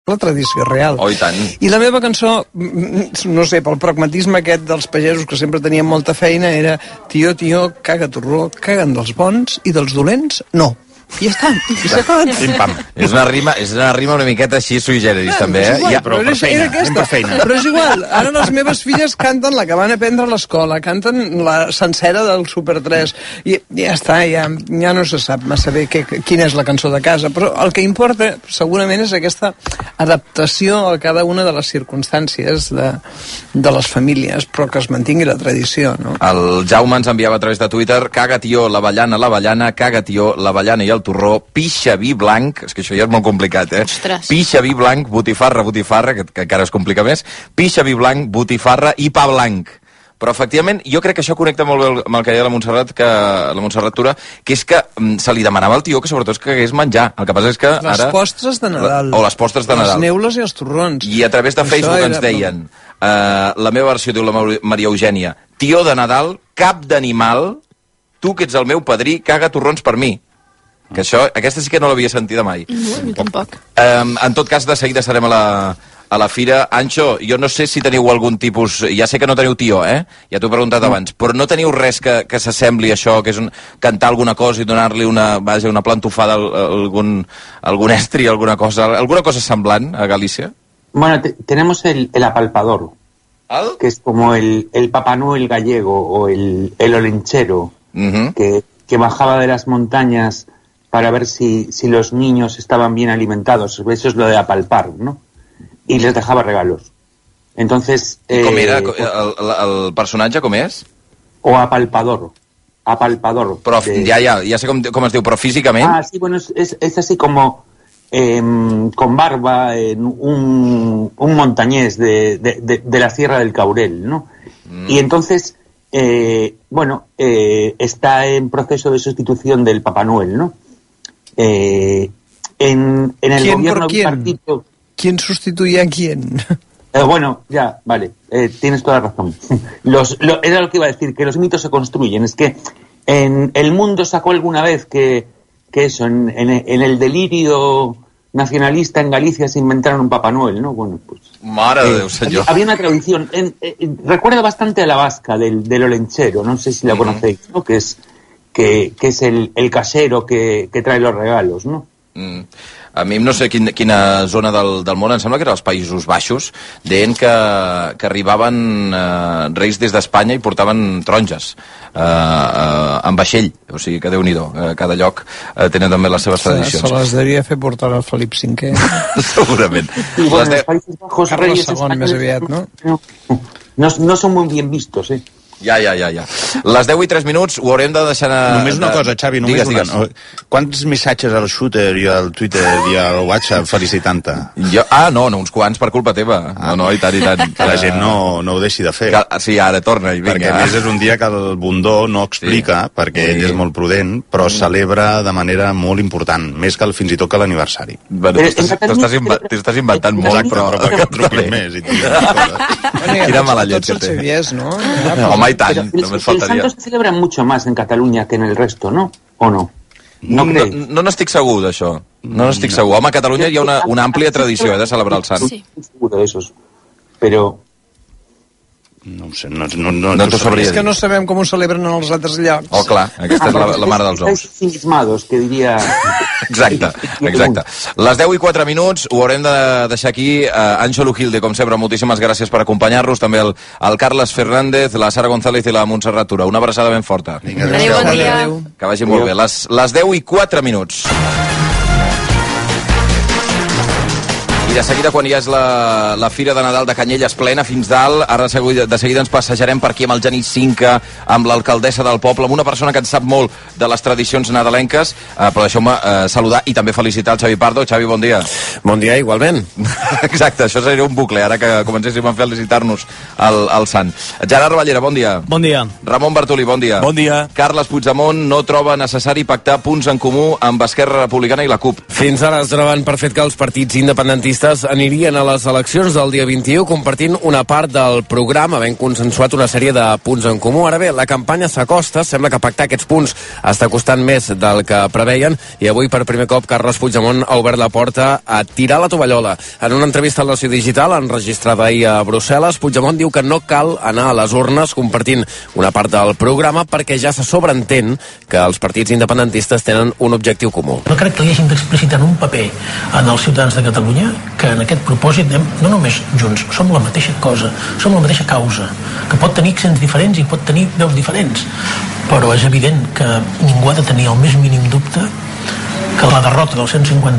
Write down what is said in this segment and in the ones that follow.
la tradició real. Oh, i tant. I la meva cançó, no sé, pel pragmatisme aquest dels pagesos que sempre tenien molta feina, era tio, caga torró, caguen dels bons i dels dolents, no. I ja està, i s'ha acabat. Pim-pam. És una rima una miqueta així sui generis, també, Igual, eh? però era feina. Però és igual, ara les meves filles canten la que van aprendre a l'escola, canten la sencera del Super 3, i ja està, ja no se sap massa bé quina és la cançó de casa, però el que importa segurament és aquesta adaptació a cada una de les circumstàncies de les famílies, però que es mantingui la tradició, no? El Jaume ens enviava a través de Twitter: caga tió, l'avellana, caga tió, l'avellana i el torró, pixa vi blanc, és que això ja és molt complicat, eh? Ostres. Pixa vi blanc, botifarra, que encara es complica més, pixa vi blanc, botifarra i pa blanc. Però, efectivament, jo crec que això connecta molt bé amb el que deia la Montserrat Tura, que és que se li demanava al tió que sobretot que hagués menjar. El que passa és que ara... Les postres de Nadal. O les postres de Nadal. Les neules i els torrons. I a través de Facebook ens deien, la meva versió diu la Maria Eugènia, tió de Nadal, cap d'animal, tu que ets el meu padrí, caga torrons per mi. Que això, aquesta sí que no l'havia sentida mai. No, jo tampoc. En tot cas, de seguida estarem a la fira. Anxo, jo no sé si teniu algun tipus... Ja sé que no teniu tió, ja t'ho he preguntat abans, però no teniu res que s'assembli a això, que és cantar alguna cosa i donar-li una plantofada a algun estri, alguna cosa semblant a Galícia? Bueno, tenemos el apalpador, que es como el Papá Noel gallego o el olenchero, que bajaba de las montañas para ver si los niños estaban bien alimentados. Eso es lo de apalpar, ¿no? Y les dejaba regalos. Entonces... Com era? El personatge com és? O apalpador. Però ja sé com es diu, però físicament? Ah, sí, bueno, es así como con barba, un montañés de la Sierra del Caurel, ¿no? Y entonces, está en proceso de sustitución del Papá Noel, ¿no? En el gobierno bipartito... ¿Quién sustituye a quién? Bueno, ya, vale, tienes toda la razón. Era lo que iba a decir, que los mitos se construyen. Es que en El Mundo sacó alguna vez que eso, en el delirio nacionalista en Galicia se inventaron un Papá Noel, ¿no? Bueno, pues... Mare de Déu, senyor. Había una tradición, recuerda bastante a la vasca del olenchero, no sé si la conocéis, ¿no? Que es el casero que trae los regalos, ¿no? A mi no sé quina zona del món, em sembla que era els Països Baixos, deien que arribaven reis des d'Espanya i portaven taronges en vaixell, o sigui que Déu-n'hi-do, cada lloc tenen també les seves tradicions. Se les devia fer portar al Felip V. Segurament. Y bueno, los Países Bajos, Carles II més aviat, no? No son muy bien vistos, ¿eh? Ja. Les 10 i 3 minuts ho haurem de deixar... Només una cosa, Xavi, només digues. una. Quants missatges al shooter i al Twitter i al WhatsApp felicitant-te? No, uns quants per culpa teva. No, i tant. Que la gent no ho deixi de fer. Sí, ara torna i vinga. Perquè a més és un dia que el Bundó no explica, perquè ell és molt prudent, però celebra de manera molt important, més que fins i tot que l'aniversari. T'estàs inventant molt, però... Que truquin més i Quina mala llet que té. Home, i tant, només faltaria. El Santo se celebra mucho más en Cataluña que en el resto, ¿no? ¿O no? No n'estic segur d'això. No n'estic segur. Home, a Catalunya hi ha una àmplia tradició de celebrar el Sant. Sí. Seguro de esos. Pero... No ho sé, no t'ho sabria. És que no sabem com ho celebren en els altres llocs. Oh, clar, aquesta és la mare dels ous. Ensimismados, que diria... Exacte. Les 10 i 4 minuts, ho haurem de deixar aquí. Anxo Lujilde, com sempre, moltíssimes gràcies per acompanyar-nos. També el Carles Fernández, la Sara González i la Montserrat Tura. Una abraçada ben forta. Adéu, bon dia. Que vagi molt bé. Les 10 i 4 minuts. I de seguida, quan ja és la Fira de Nadal de Canyelles plena fins dalt, ara de seguida ens passejarem per aquí amb el Genís Cinca, amb l'alcaldessa del poble, amb una persona que en sap molt de les tradicions nadalenques, però deixeu-me saludar i també felicitar el Xavi Pardo. Xavi, bon dia. Bon dia, igualment. Exacte, això seria un bucle, ara que comencéssim a felicitar-nos al Sant. Gerard Ballera, bon dia. Bon dia. Ramon Bartolí, bon dia. Bon dia. Carles Puigdemont no troba necessari pactar punts en comú amb Esquerra Republicana i la CUP. Fins ara es troben per fet que els partits independentistes independentistes anirien a les eleccions del dia 21 compartint una part del programa, havent consensuat una sèrie de punts en comú. Ara bé, la campanya s'acosta, sembla que pactar aquests punts està costant més del que preveien, i avui per primer cop Carles Puigdemont ha obert la porta a tirar la tovallola. En una entrevista al Nació Digital, enregistrada ahir a Brussel·les, Puigdemont diu que no cal anar a les urnes compartint una part del programa perquè ja se sobreentén que els partits independentistes tenen un objectiu comú. No crec que li hagin d'explicitar en un paper en els ciutadans de Catalunya que en aquest propòsit anem, no només junts, som la mateixa cosa, som la mateixa causa, que pot tenir accents diferents i pot tenir veus diferents, però és evident que ningú ha de tenir el més mínim dubte que la derrota del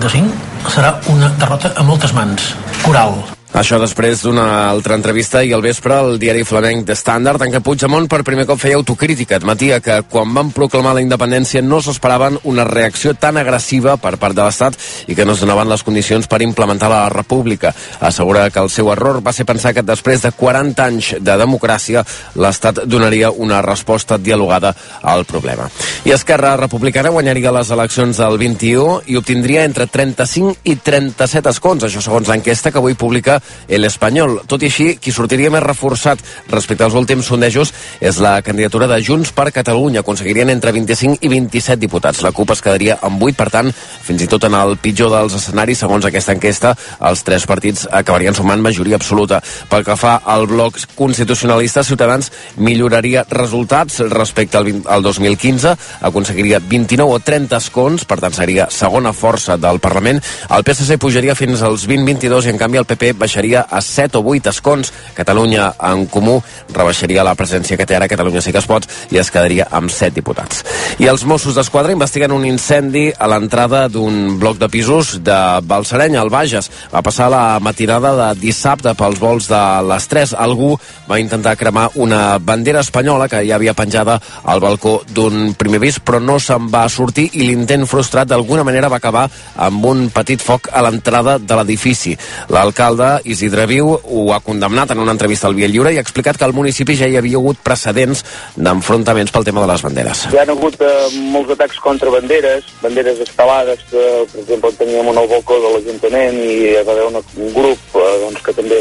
155 serà una derrota a moltes mans, coral. Això després d'una altra entrevista i al vespre al diari flamenc The Standard, en què Puigdemont per primer cop feia autocrítica. Admetia que quan van proclamar la independència no s'esperaven una reacció tan agressiva per part de l'Estat i que no es donaven les condicions per implementar la república. Assegura que el seu error va ser pensar que després de 40 anys de democràcia l'Estat donaria una resposta dialogada al problema. I Esquerra Republicana guanyaria les eleccions del 21 i obtindria entre 35 i 37 escons, això segons l'enquesta que avui publica El Espanyol. Tot i així, qui sortiria més reforçat respecte als últims sondejos és la candidatura de Junts per Catalunya. Aconseguirien entre 25 i 27 diputats. La CUP es quedaria amb 8, per tant, fins i tot en el pitjor dels escenaris, segons aquesta enquesta, els tres partits acabarien sumant majoria absoluta. Pel que fa al bloc constitucionalista, Ciutadans milloraria resultats respecte al 2015, aconseguiria 29 o 30 escons, per tant seria segona força del Parlament. El PSC pujaria fins als 20-22 i en canvi el PP baixaria a 7 o 8 escons. Catalunya en Comú rebaixaria la presència que té ara Catalunya Sí que es pot i es quedaria amb 7 diputats. I els Mossos d'Esquadra investiguen un incendi a l'entrada d'un bloc de pisos de Balsareny, al Bages. Va passar la matinada de dissabte pels volts de les 3. Algú va intentar cremar una bandera espanyola que ja havia penjada al balcó d'un primer pis, però no se'n va sortir i l'intent frustrat d'alguna manera va acabar amb un petit foc a l'entrada de l'edifici. L'alcalde Isidre Viu ho ha condemnat en una entrevista al Via Lliure i ha explicat que al municipi ja hi havia hagut precedents d'enfrontaments pel tema de les banderes. Hi ha hagut molts atacs contra banderes estelades, que per exemple teníem un al balcó de l'Ajuntament i hi va haver un grup que també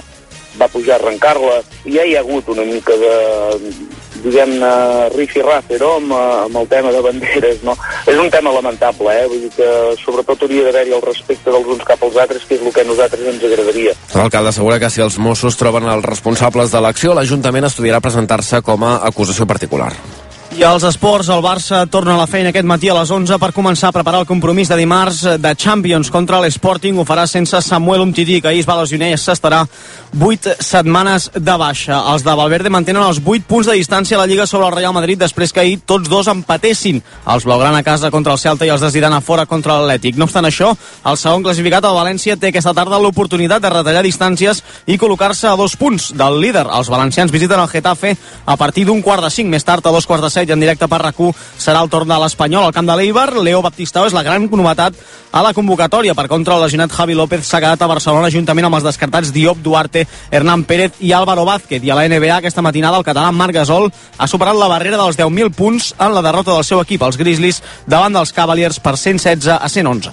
va pujar a arrencar-la, i ja hi ha hagut una mica de, diguem-ne, rifi-rafe, no?, amb el tema de banderes, no? És un tema lamentable, vull dir que sobretot hauria d'haver-hi el respecte dels uns cap als altres, que és el que a nosaltres ens agradaria. L'alcalde assegura que si els Mossos troben els responsables de l'acció, l'Ajuntament estudiarà presentar-se com a acusació particular. I als esports, el Barça torna a la feina aquest matí a les 11 per començar a preparar el compromís de dimarts de Champions contra l'Sporting. Ho farà sense Samuel Umtiti, que ahir es va lesionar i s'estarà 8 setmanes de baixa. Els de Valverde mantenen els 8 punts de distància a la Lliga sobre el Real Madrid després que ahir tots dos empatessin. Els blaugrana a casa contra el Celta i els de Zidane a fora contra l'Atlètic. No obstant això, el segon classificat, el València, té aquesta tarda l'oportunitat de retallar distàncies i col·locar-se a 2 punts del líder. Els valencians visiten el Getafe a partir d'un 4:05. Més tard, a 2:45, en directe per RAC1, serà el torn de l'Espanyol al camp de l'Eibar. Leo Baptistao és la gran novetat a la convocatòria. Per contra, el lesionat Javi López s'ha quedat a Barcelona juntament amb els descartats Diop, Duarte, Hernán Pérez i Álvaro Vázquez. I a la NBA aquesta matinada el català Marc Gasol ha superat la barrera dels 10.000 punts en la derrota del seu equip, els Grizzlies, davant dels Cavaliers per 116-111.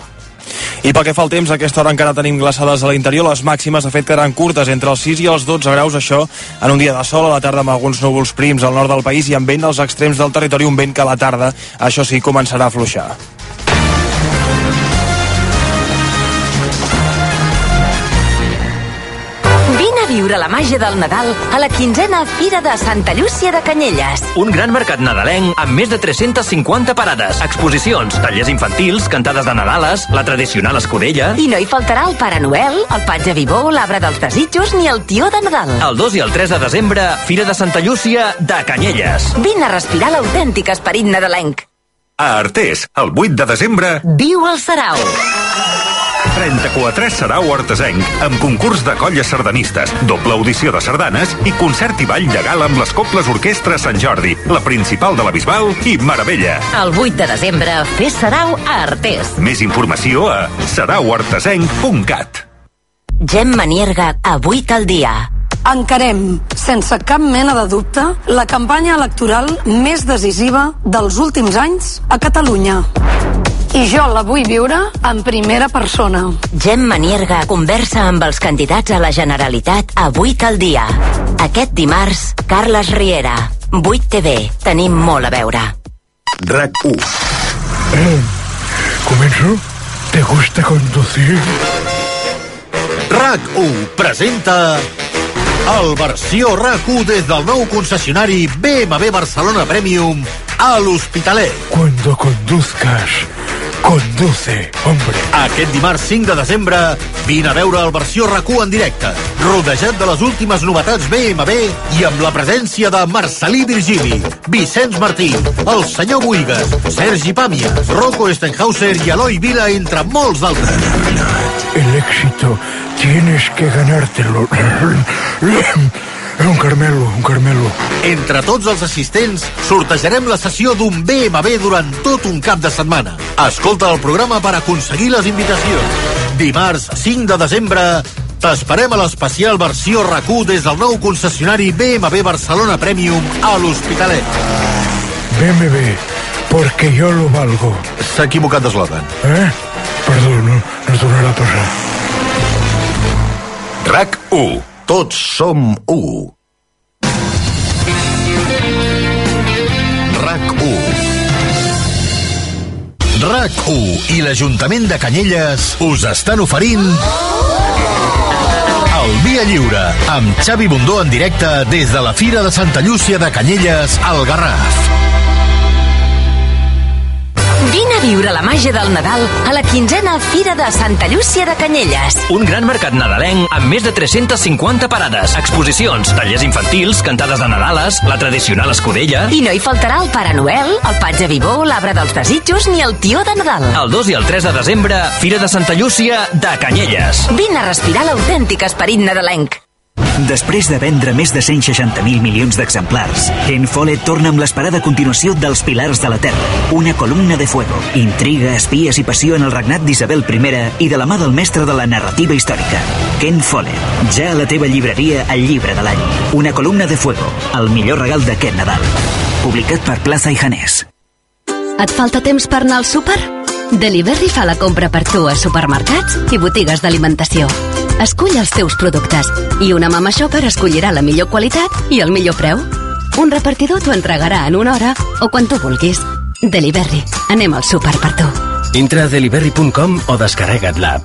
I pel que fa al temps, a aquesta hora encara tenim glaçades a l'interior. Les màximes, de fet, quedaran curtes entre els 6 i els 12 graus, això en un dia de sol, a la tarda amb alguns núvols prims al nord del país i amb vent als extrems del territori, un vent que a la tarda, això sí, començarà a afluixar. Vine a viure la màgia del Nadal a la 15a Fira de Santa Llúcia de Canyelles. Un gran mercat nadalenc amb més de 350 parades, exposicions, tallers infantils, cantades de Nadales, la tradicional escudella... I no hi faltarà el Pare Noel, el Patge Vivó, l'arbre dels desitjos ni el tió de Nadal. El 2 i el 3 de desembre, Fira de Santa Llúcia de Canyelles. Vine a respirar l'autèntic esperit nadalenc. A Artés, el 8 de desembre... Viu el Sarau! 34è Sarau Artesenc, amb concurs de colles sardanistes, doble audició de sardanes i concert i ball llegal amb les Cobles Orquestra Sant Jordi, la principal de la Bisbal i Meravella. El 8 de desembre, fes Sarau a Artés. Més informació a sarauartesenc.cat. Gemma Nierga, a 8 al dia. Encarem, sense cap mena de dubte, la campanya electoral més decisiva dels últims anys a Catalunya. I jo la vull viure en primera persona. Gemma Nierga conversa amb els candidats a la Generalitat a 8 al dia. Aquest dimarts, Carles Riera. 8 TV. Tenim molt a veure. RAC1. ¿Comenzo? ¿Te gusta conducir? RAC1 presenta el versió RAC1 des del nou concessionari BMW Barcelona Premium a l'Hospitalet. Cuando conduzcas, conduce, hombre. Aquest dimarts 5 de desembre vine a veure el versió RAC1 en directe, rodejat de les últimes novetats BMW i amb la presència de Marcelí Virgili, Vicenç Martí, el senyor Buigas, Sergi Pàmies, Rocco Stenhauser i Eloi Vila, entre molts d'altres. El éxito tienes que ganártelo. Un caramelo. Entre tots els assistents, sortejarem la sessió d'un BMW durant tot un cap de setmana. Escolta el programa per aconseguir les invitacions. Dimarts 5 de desembre t'esperem a l'especial versió RAC1 des del nou concessionari BMW Barcelona Premium a l'Hospitalet. BMW, porque yo lo valgo. S'ha equivocat d'eslògan. Perdó, no tornarà a passar. RAC1. Tots som u. RAC1. RAC1 i l'Ajuntament de Canyelles us estan oferint el Via Lliure amb Xavi Bundó en directe des de la Fira de Santa Llúcia de Canyelles al Garraf. Vine a viure la màgia del Nadal a la 15a Fira de Santa Llúcia de Canyelles. Un gran mercat nadalenc amb més de 350 parades, exposicions, tallers infantils, cantades de Nadales, la tradicional escudella... I no hi faltarà el Pare Noel, el Patge Vivó, l'arbre dels desitjos ni el tió de Nadal. El 2 i el 3 de desembre, Fira de Santa Llúcia de Canyelles. Vine a respirar l'autèntic esperit nadalenc. Després de vendre més de 160.000 milions d'exemplars, Ken Follett torna amb l'esperada continuació dels Pilars de la Terra, una columna de fuego, intriga, espies i passió en el regnat d'Isabel I i de la mà del mestre de la narrativa històrica. Ken Follett, ja a la teva llibreria El llibre de l'any. Una columna de fuego, el millor regal d'aquest Nadal. Publicat per Plaza i Janés. Et falta temps per anar al súper? Deliverry fa la compra per tu a supermercats i botigues d'alimentació. Escull els teus productes i una mama shopper escollirà la millor qualitat i el millor preu. Un repartidor t'ho entregarà en una hora o quan tu vulguis. Deliverry. Anem al súper per tu. Entra a deliverry.com o descarrega't l'app.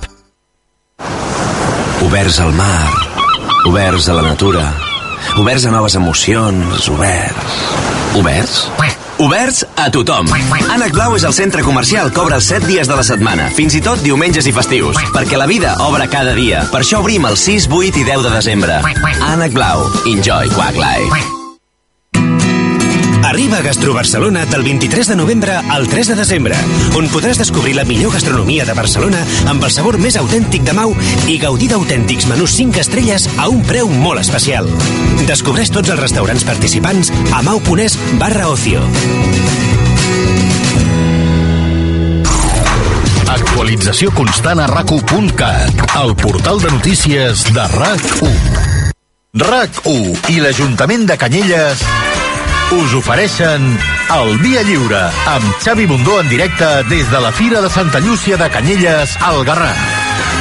Oberts al mar, oberts a la natura, oberts a noves emocions, oberts? Oberts a tothom. Ànec Blau és el centre comercial que obre els 7 dies de la setmana, fins i tot diumenges i festius, perquè la vida obre cada dia. Per això obrim el 6, 8 i 10 de desembre. Ànec Blau. Enjoy Quack Life. Arriba a Gastro Barcelona del 23 de novembre al 3 de desembre, on podràs descobrir la millor gastronomia de Barcelona amb el sabor més autèntic de Mau i gaudir d'autèntics menús 5 estrelles a un preu molt especial. Descobreix tots els restaurants participants a mau.es/ocio. Actualització constant a RAC1.cat, el portal de notícies de RAC1. RAC1 i l'Ajuntament de Canyelles us ofereixen el Via Lliure amb Xavi Bundó en directe des de la Fira de Santa Llúcia de Canyelles al Garraf.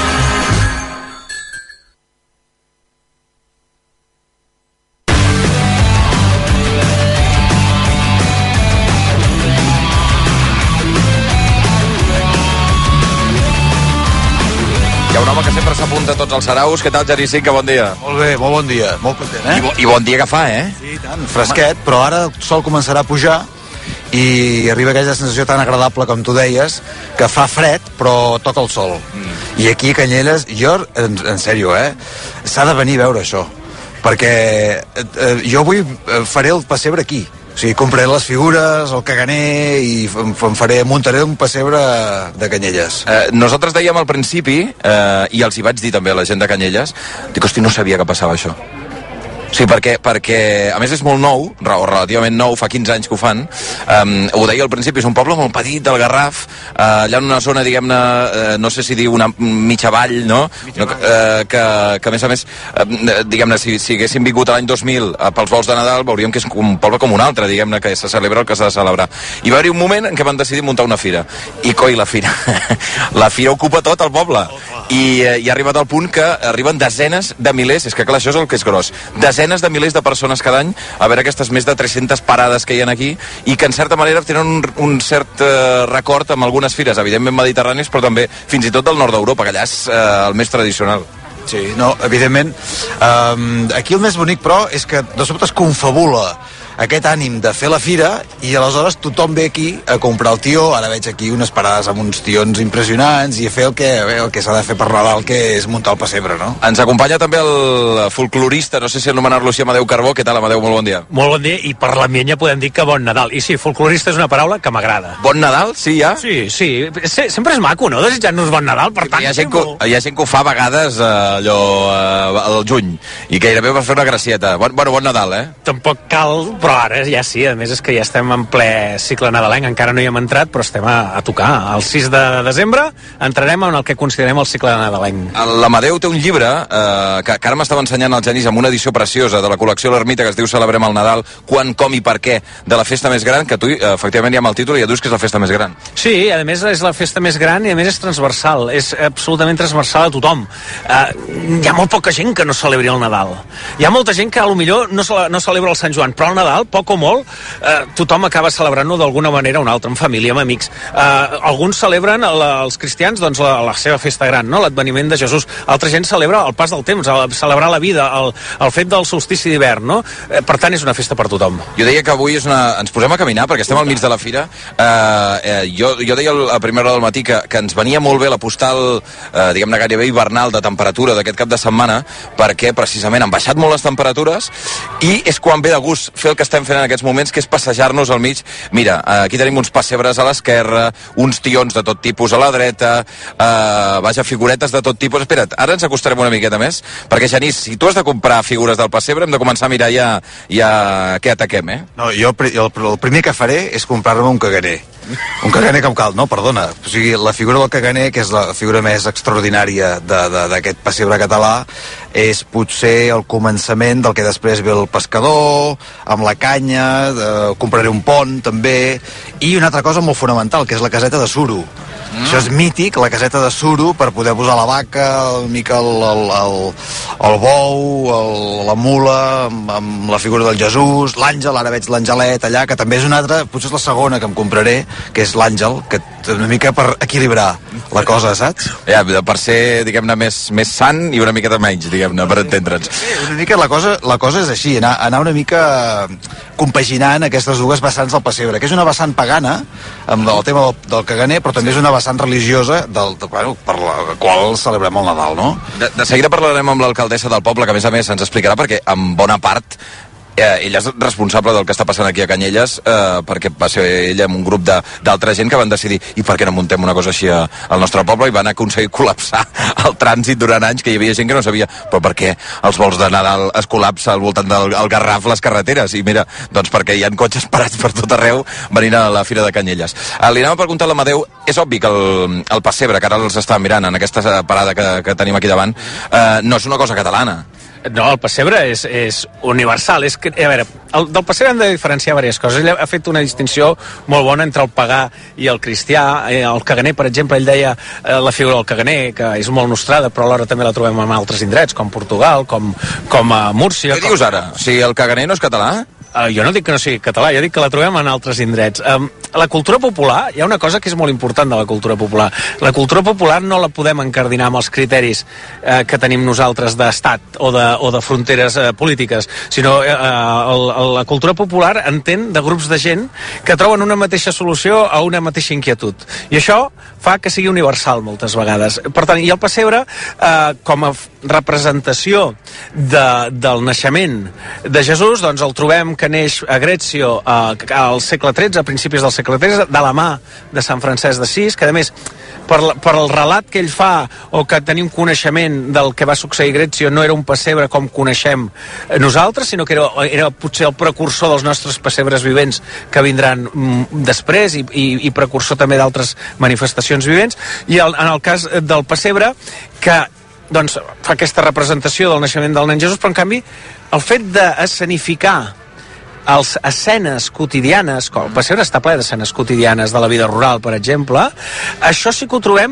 Hi ha un home que sempre s'apunta a tots els saraus. Què tal, Geri Cinca? Bon dia. Molt bé, molt bon dia. Molt content, eh? I bon dia que fa, eh? Sí, tant. Fresquet, però ara el sol començarà a pujar i arriba aquella sensació tan agradable com tu deies, que fa fred però toca el sol. I aquí a Canyelles, jo, en sèrio, s'ha de venir a veure això, perquè jo avui faré el pessebre aquí. O sigui, compraré les figures, el caganer i muntaré un pessebre de Canyelles. Nosaltres dèiem al principi, i els hi vaig dir també a la gent de Canyelles, dic, hosti, no sabia que passava això. Sí, perquè a més és molt nou, o relativament nou, fa 15 anys que ho fan. Ho deia al principi, és un poble molt petit del Garraf, allà en una zona, diguem-ne, no sé si dir una mitja vall, no? Que a més, diguem-ne, si haguéssim vingut a l'any 2000 pels vols de Nadal, veuríem que és un poble com un altre, diguem-ne, que se celebra el que s'ha de celebrar. I va haver-hi un moment en què van decidir muntar una fira. I coi, la fira. La fira ocupa tot el poble. I ha arribat al punt que arriben desenes de milers, és que clar, això és el que és gros, desenes de milers de persones cada any a veure aquestes més de 300 parades que hi ha aquí i que en certa manera tenen un cert record amb algunes fires, evidentment mediterrànies, però també fins i tot del nord d'Europa, que allà és el més tradicional. Sí, no, evidentment. Aquí el més bonic, però, és que de sobte es confabula aquest ànim de fer la fira i aleshores tothom ve aquí a comprar el tió. Ara veig aquí unes parades amb uns tions impressionants i a fer el que s'ha de fer per Nadal, que és muntar el pessebre, no? Ens acompanya també el folclorista, no sé si anomenar-lo així, Amadeu Carbó. Què tal, Amadeu? Molt bon dia. Molt bon dia, i per la mienya podem dir que bon Nadal. I sí, folclorista és una paraula que m'agrada. Bon Nadal? Sí, ja? Sí. Sempre és maco, no?, desitjar-nos bon Nadal, per tant... Hi ha gent que ho fa a vegades allò al juny, i gairebé va fer una gracieta. Bon Nadal, eh? Tampoc cal, però ara ja sí, a més és que ja estem en ple cicle nadalenc, encara no hi hem entrat, però estem a tocar. El 6 de desembre entrarem en el que considerem el cicle nadalenc. L'Amadeu té un llibre que ara m'estava ensenyant el Genís, amb una edició preciosa de la col·lecció L'Ermita, que es diu Celebrem el Nadal, quan, com i per què, de la festa més gran, que tu, efectivament, hi ha amb el títol i ja dius que és la festa més gran. Sí, a més és la festa més gran i a més és transversal, és absolutament transversal a tothom. Hi ha molt poca gent que no celebri el Nadal. Hi ha molta gent que potser no celebra el Sant Joan, però el Nadal, poc o molt, tothom acaba celebrant-ho d'alguna manera o una altra, amb família, amb amics. Alguns celebren, els cristians, doncs la seva festa gran, no?, l'adveniment de Jesús. Altra gent celebra el pas del temps, celebrar la vida, el fet del solstici d'hivern, no? Per tant, és una festa per tothom. Jo deia que avui ens posem a caminar, perquè estem al mig de la fira. Jo deia a primera hora del matí que ens venia molt bé la postal, diguem-ne, gairebé hivernal de temperatura d'aquest cap de setmana, perquè precisament han baixat molt les temperatures i és quan ve de gust fer el que estem fent en aquests moments, que és passejar-nos al mig. Mira, aquí tenim uns pessebres a l'esquerra, uns tions de tot tipus a la dreta, figuretes de tot tipus. Espera't, ara ens acostarem una miqueta més, perquè, Genís, si tu has de comprar figures del pessebre, hem de començar a mirar ja què ataquem, eh? No, jo el primer que faré és comprar-me un caganer. Un caganer com cal, no, perdona. O sigui, la figura del caganer, que és la figura més extraordinària d'aquest pessebre català, és potser el començament del que després ve el pescador, amb la canya, compraré un pont, també, i una altra cosa molt fonamental, que és la caseta de suro. Això és mític, la caseta de suro, per poder posar la vaca, una mica el bou, la mula, amb la figura del Jesús, l'àngel, ara veig l'angelet allà, que també és una altra, potser és la segona que em compraré, que és l'àngel, que una mica per equilibrar la cosa, saps? Ja, per ser, diguem-ne, més sant i una mica de menys, diguem-ne, per entendre'ns. Una mica la cosa és així, anar una mica compaginant aquestes dues vessants del pessebre, que és una vessant pagana, amb el tema del caganer, però també és una vessant religiosa per la qual celebrem el Nadal, no? De seguida parlarem amb l'alcaldessa del poble, que a més ens explicarà, perquè en bona part ella és responsable del que està passant aquí a Canyelles, perquè va ser ella amb un grup d'altra gent que van decidir i per què no muntem una cosa així al nostre poble, i van aconseguir col·lapsar el trànsit durant anys, que hi havia gent que no sabia però per què els vols de Nadal es col·lapsa al voltant del Garraf les carreteres, i mira, doncs perquè hi ha cotxes parats per tot arreu venint a la Fira de Canyelles. Li anem a preguntar a l'Amadeu, és obvi que el pessebre, que ara els està mirant en aquesta parada que tenim aquí davant, no és una cosa catalana. No, el pessebre és universal. A veure, del pessebre hem de diferenciar diverses coses. Ell ha fet una distinció molt bona entre el pagà i el cristià. El caganer, per exemple, ell deia la figura del caganer, que és molt nostrada, però alhora també la trobem en altres indrets, com Portugal, com a Múrcia. Què dius ara? O sigui, el caganer no és català? Jo no dic que no sigui català, jo dic que la trobem en altres indrets. La cultura popular, hi ha una cosa que és molt important de la cultura popular. La cultura popular no la podem encardinar amb els criteris que tenim nosaltres d'estat o de fronteres polítiques, sinó la cultura popular entén de grups de gent que troben una mateixa solució a una mateixa inquietud. I això fa que sigui universal moltes vegades. Per tant, i el pessebre, com a representació del naixement de Jesús, doncs el trobem que neix a Grècia al segle XIII, a principis del segle III, de la mà de Sant Francesc d'Assís, que a més, per el relat que ell fa, o que tenim coneixement del que va succeir a Gretzio, no era un pessebre com coneixem nosaltres, sinó que era potser el precursor dels nostres pessebres vivents que vindran després, i precursor també d'altres manifestacions vivents. I en el cas del pessebre, que doncs fa aquesta representació del naixement del nen Jesús, però en canvi el fet d'escenificar les escenes quotidianes, el pessebre està ple d'escenes quotidianes de la vida rural, per exemple, això sí que ho trobem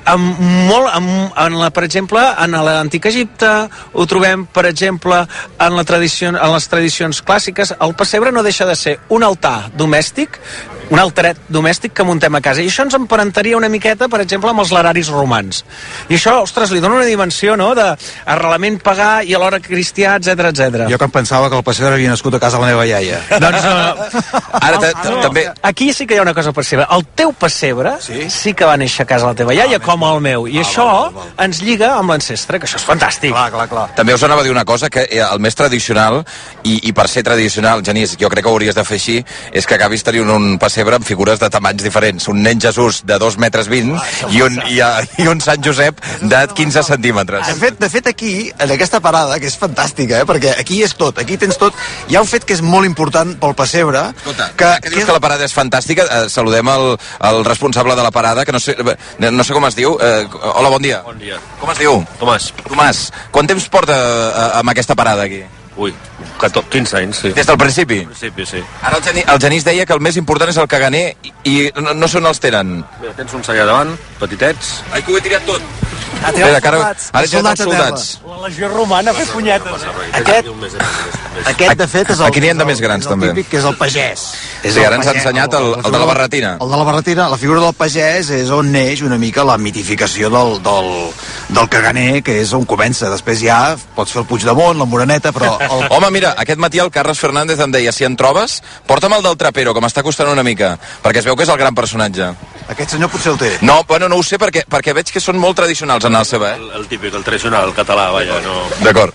per exemple, en l'antic Egipte, ho trobem, per exemple, en les tradicions clàssiques. El pessebre no deixa de ser un altar domèstic, un altaret domèstic que muntem a casa. I això ens emparentaria una miqueta, per exemple, amb els leraris romans. I això, ostres, li dona una dimensió, no?, d'arrelament pagà i alhora cristià, etc. Jo que em pensava que el pessebre havia nascut a casa la meva iaia. Doncs també... Aquí sí que hi ha una cosa pessebre. El teu pessebre sí que va néixer a casa la teva iaia, com el meu. I això ens lliga amb l'ancestre, que això és fantàstic. Clar. També us anava a dir una cosa, que el més tradicional, i per ser tradicional, Genís, jo crec que ho hauries de fer així, és que acabis tenint un pessebre amb figures de tamanys diferents. Un nen Jesús de 2,20 m i un Sant Josep de 15 centímetres. De fet, aquí, en aquesta parada, que és fantàstica, perquè aquí és tot, aquí tens tot, hi ha un fet que és molt important pel pessebre. Escolta, que dius que la parada és fantàstica, saludem el responsable de la parada, que no sé com es diu. Hola, bon dia. Bon dia. Com es diu? Tomàs. Quant temps porta amb aquesta parada aquí? Ui, 15 anys, sí. Des del principi? Al principi, sí. Ara el Genís deia que el més important és el caganer i no sé on els tenen. Mira, tens uns allà davant, petitets. Ai, que ho he tirat tot. Ara he tirat els soldats. La legió romana fa punyetes. Aquest, de fet, és el... Aquí n'hi ha de més grans, també. Típic, que és el pagès. Sí, ara ens ha ensenyat el de la barretina. El de la barretina, la figura del pagès és on neix una mica la mitificació del caganer, que és on comença. Després ja pots fer el Puigdemont, la Moreneta, però... Home, mira, aquest matí el Carles Fernández em deia, si en trobes, porta'm el del trapero, que m'està costant una mica, perquè es veu que és el gran personatge. Aquest senyor potser el té. No, bueno, no ho sé, perquè veig que són molt tradicionals en el seu, El típic, el tradicional, el català, vaja, no... D'acord.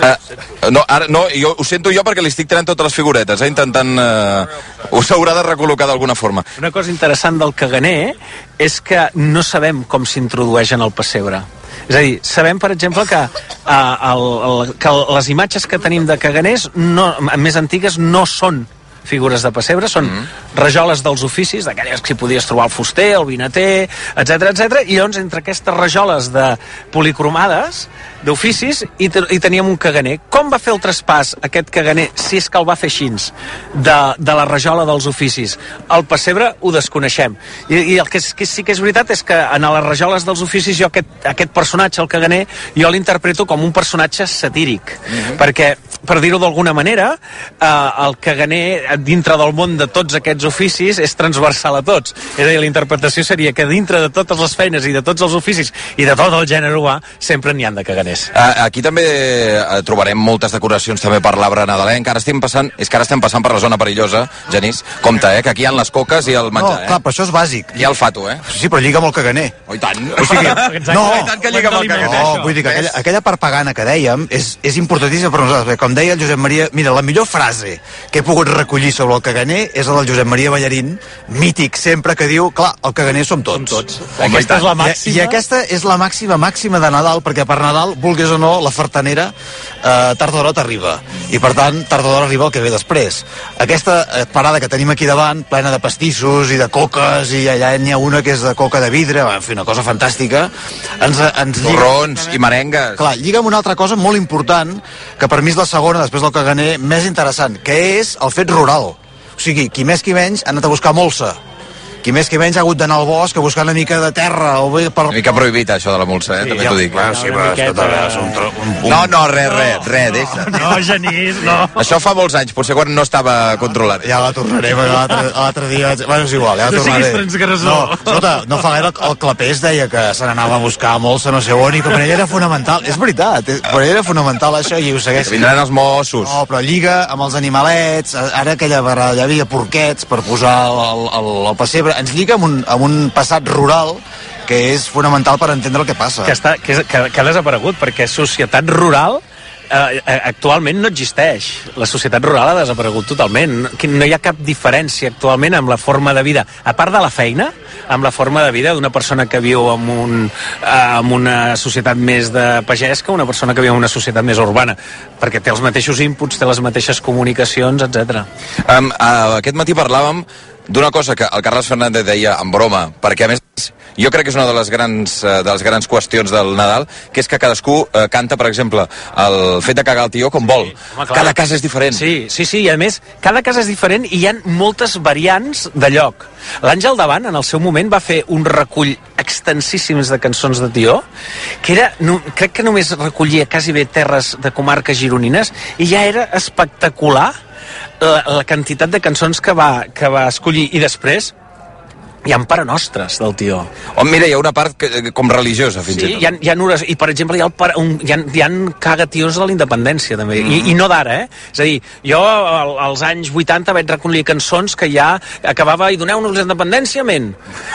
Jo ho sento jo perquè li estic tirant totes les figuretes, intentant... Us haurà de recol·locar d'alguna forma. Una cosa interessant del caganer és que no sabem com s'introdueix en el pessebre. És a dir, sabem, per exemple, que les imatges que tenim de caganers més antigues no són figures de pessebre, són rajoles dels oficis, d'aquelles que hi podies trobar el fuster, el vinater, etc. I llavors, entre aquestes rajoles de policromades, d'oficis, i teníem un caganer. Com va fer el traspàs aquest caganer, si és que el va fer així, de la rajola dels oficis? El pessebre ho desconeixem. I el que sí que és veritat és que en les rajoles dels oficis jo aquest personatge, el caganer, jo l'interpreto com un personatge satíric, perquè, per dir-ho d'alguna manera, el caganer dintre del món de tots aquests oficis és transversal a tots. És a dir, la interpretació seria que dintre de totes les feines i de tots els oficis i de tot el gènere humà sempre n'hi han de caganers. Aquí també trobarem moltes decoracions també per l'arbre nadalenc. Ara estem passant per la zona perillosa, Genís. Compte, que aquí hi ha les coques i el menjar. No, clar, però això és bàsic. Hi ha el fato, Sí, però lliga amb el caganer. Oh, i tant. O sigui, i tant que lliga amb el caganer. No, vull dir que aquella parpagana que dèiem és importantíssima per nosaltres. Com deia el Josep Maria, mira, la millor frase que he pogut recollir sobre el caganer és la del Josep Maria Ballarín, mític sempre, que diu, clar, el caganer som tots. Aquesta és la màxima. I aquesta és la màxima de Nadal, perquè per Nadal, vulguis o no, la fartanera tard o d'hora t'arriba. I per tant, tard o d'hora arriba el que ve després. Aquesta parada que tenim aquí davant, plena de pastissos i de coques, i allà n'hi ha una que és de coca de vidre, en fi, una cosa fantàstica, ens torrons i merengues. Clar, lliga amb una altra cosa molt important, que per mi és la segona, després del caganer, més interessant, que és el fet rural. O sigui, qui més qui menys ha anat a buscar molsa. Qui més que menys ha hagut d'anar al bosc a buscar una mica de terra o bé per... Una mica prohibit, això de la molsa, també t'ho dic. Sí, però res, deixa. No, Genís, no. Això fa molts anys, potser quan no estava controlat. Ja la tornarem, l'altre dia... Bueno, és igual, ja la tornaré. No siguis transgressor. No, escolta, no fa gaire el Clapés deia que se n'anava a buscar molsa no sé on i que per ell era fonamental. És veritat, per ell era fonamental això i ho segueix. Vindran els Mossos. No, però lliga amb els animalets, ara aquella vegada hi havia porquets per posar el pessebre, ens lliga amb un passat rural que és fonamental per entendre el que passa. Que ha desaparegut, perquè societat rural actualment no existeix. La societat rural ha desaparegut totalment. No hi ha cap diferència actualment amb la forma de vida, a part de la feina, amb la forma de vida d'una persona que viu en una societat més de pagès que una persona que viu en una societat més urbana, perquè té els mateixos inputs, té les mateixes comunicacions, etc. Aquest matí parlàvem d'una cosa que el Carles Fernández deia en broma, perquè a més jo crec que és una de les grans qüestions del Nadal, que és que cadascú canta, per exemple, el fet de cagar el tió com vol. Cada casa és diferent. Sí, i a més, cada casa és diferent i hi ha moltes variants de lloc. L'Àngel Davant, en el seu moment, va fer un recull extensíssims de cançons de tió, que era, crec que només recollia quasi bé terres de comarques gironines, i ja era espectacular la quantitat de cançons que va escollir. I després hi ha parenostres del tió. Mira, hi ha una part com religiosa, fins i tot. Sí, hi ha i per exemple hi ha cagatios de la independència, també, i no d'ara, És a dir, jo als anys 80 vaig recollir cançons que ja acabava i doneu-nos la independència, men.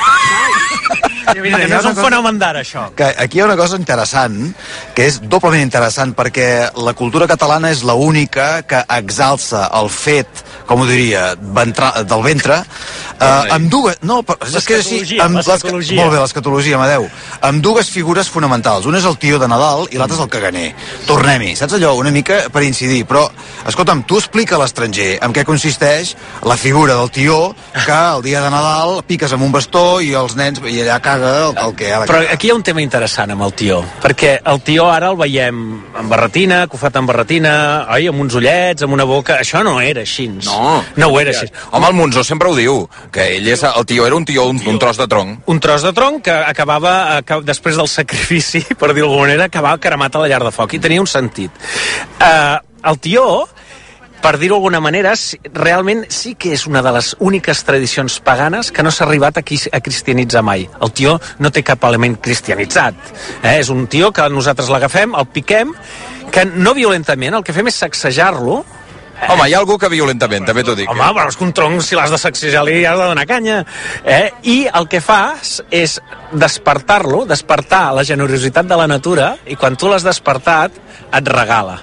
No és un fenomen d'ara, això. Que aquí hi ha una cosa interessant, que és doblement interessant, perquè la cultura catalana és l'única que exalça el fet, com ho diria, del ventre, amb dues... No, és que sí, l'escatologia. Molt bé, l'escatologia, Amadeu. Amb dues figures fonamentals. Un és el tió de Nadal i l'altre és el caganer. Tornem-hi, saps allò? Una mica per incidir. Però, escolta'm, tu explica a l'estranger en què consisteix la figura del tió que el dia de Nadal piques amb un bastó i els nens... i allà caga el que ha de cagar. Però aquí hi ha un tema interessant amb el tió, perquè el tió ara el veiem amb barretina, cofat amb barretina, amb uns ullets, amb una boca... Això no era així. No ho era així. Home, el Monzó sempre ho diu, que el tió era un tros de tronc. Un tros de tronc que acabava, després del sacrifici, per dir-ho d'alguna manera, acabava cremat a la llar de foc, i tenia un sentit. El tió, per dir-ho d'alguna manera, realment sí que és una de les úniques tradicions paganes que no s'ha arribat a cristianitzar mai. El tió no té cap element cristianitzat. És un tió que nosaltres l'agafem, el piquem, que no violentament, el que fem és sacsejar-lo. Home, hi ha algú que violentament, també t'ho dic. Home, però és que un tronc, si l'has de sacsejar, li has de donar canya. I el que fas és despertar-lo, despertar la generositat de la natura, i quan tu l'has despertat, et regala.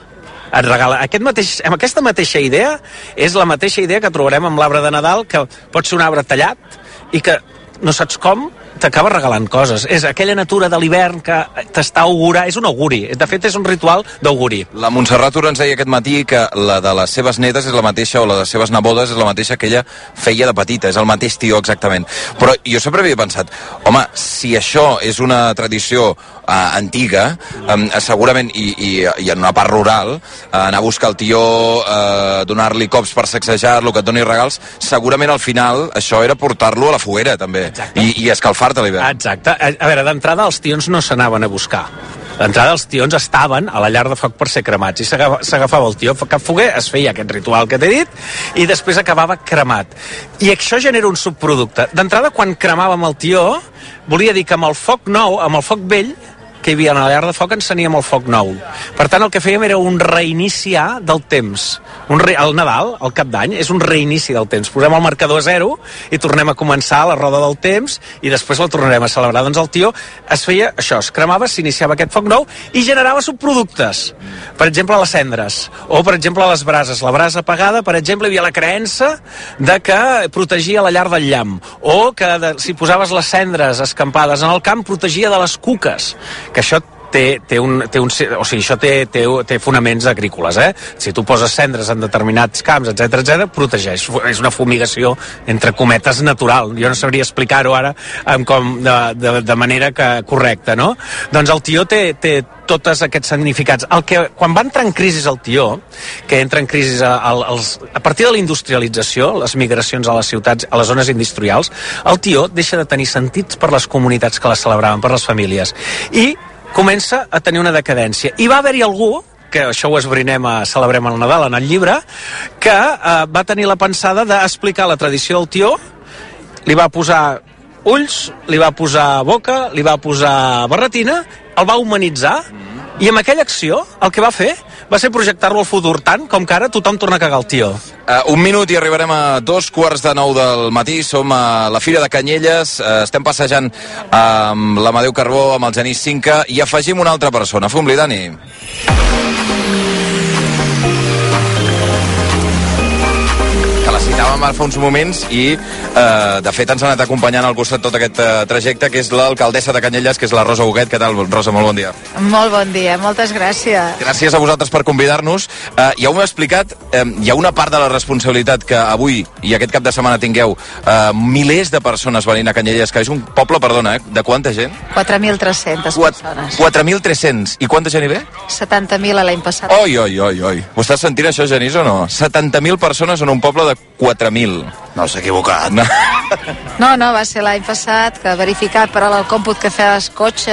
Aquesta mateixa idea és la mateixa idea que trobarem amb l'arbre de Nadal, que pot ser un arbre tallat i que no saps com t'acaba regalant coses. És aquella natura de l'hivern que t'està augurant, és un auguri, de fet és un ritual d'auguri. La Montserrat Tura ens deia aquest matí que la de les seves netes és la mateixa, o la de les seves nebodes és la mateixa que ella feia de petita, és el mateix tió exactament. Però jo sempre havia pensat, home, si això és una tradició antiga, segurament, i en una part rural, anar a buscar el tió, donar-li cops per sacsejar-lo, que et doni regals, segurament al final això era portar-lo a la foguera, també, i escalfar-te a l'hivern. Exacte. A veure, d'entrada els tions no s'anaven a buscar. D'entrada els tions estaven a la llar de foc per ser cremats, i s'agafava el tió cap foguer, es feia aquest ritual que t'he dit, i després acabava cremat. I això genera un subproducte. D'entrada, quan cremàvem el tió, volia dir que amb el foc nou, amb el foc vell, que hi havia a la llar de foc, enceníem el foc nou. Per tant, el que fèiem era un reiniciar del temps. El Nadal, el Cap d'Any, és un reinici del temps. Posem el marcador a 0 i tornem a començar la roda del temps i després la tornarem a celebrar. Doncs el tió es feia això, es cremava, s'iniciava aquest foc nou i generava subproductes. Per exemple, les cendres, o per exemple les brases. La brasa apagada, per exemple, hi havia la creença de que protegia la llar del llamp, o que si posaves les cendres escampades en el camp protegia de les cuques, que això té fonaments agrícoles, Si tu poses cendres en determinats camps, etc, protegeix. És una fumigació, entre cometes, natural. Jo no sabria explicar-ho ara de manera correcta, no? Doncs el tió té tots aquests significats. Quan va entrar en crisi el tió, que entra en crisi a partir de la industrialització, les migracions a les ciutats, a les zones industrials, el tió deixa de tenir sentits per les comunitats que la celebraven, per les famílies. I comença a tenir una decadència. I va haver-hi algú, que això ho esbrinem a Celebrem el Nadal en el llibre, que va tenir la pensada d'explicar la tradició del tió, li va posar ulls, li va posar boca, li va posar barretina, el va humanitzar, i amb aquella acció el que va fer va ser projectar-lo al futur, tant com que ara tothom torna a cagar el tió. Un minut i arribarem a 9:15 del matí. Som a la Fira de Canyelles, estem passejant amb l'Amadeu Carbó, amb el Genís Cinca, i afegim una altra persona. Fum-li, Dani. parlàvem ara fa uns moments i, de fet, ens ha anat acompanyant al costat tot aquest trajecte, que és l'alcaldessa de Canyelles, que és la Rosa Huguet. Què tal, Rosa? Molt bon dia. Molt bon dia, moltes gràcies. Gràcies a vosaltres per convidar-nos. Ja ho m'he explicat, hi ha una part de la responsabilitat que avui i aquest cap de setmana tingueu milers de persones venint a Canyelles, que és un poble, perdona, de quanta gent? 4.300 persones. 4.300. I quanta gent hi ve? 70.000 l'any passat. Oi. Ho estàs sentint això, Genís, o no? 70.000 persones en un poble de 4.000. No, s'ha equivocat. No, va ser l'any passat, que verificat per al còmput que feies cotxe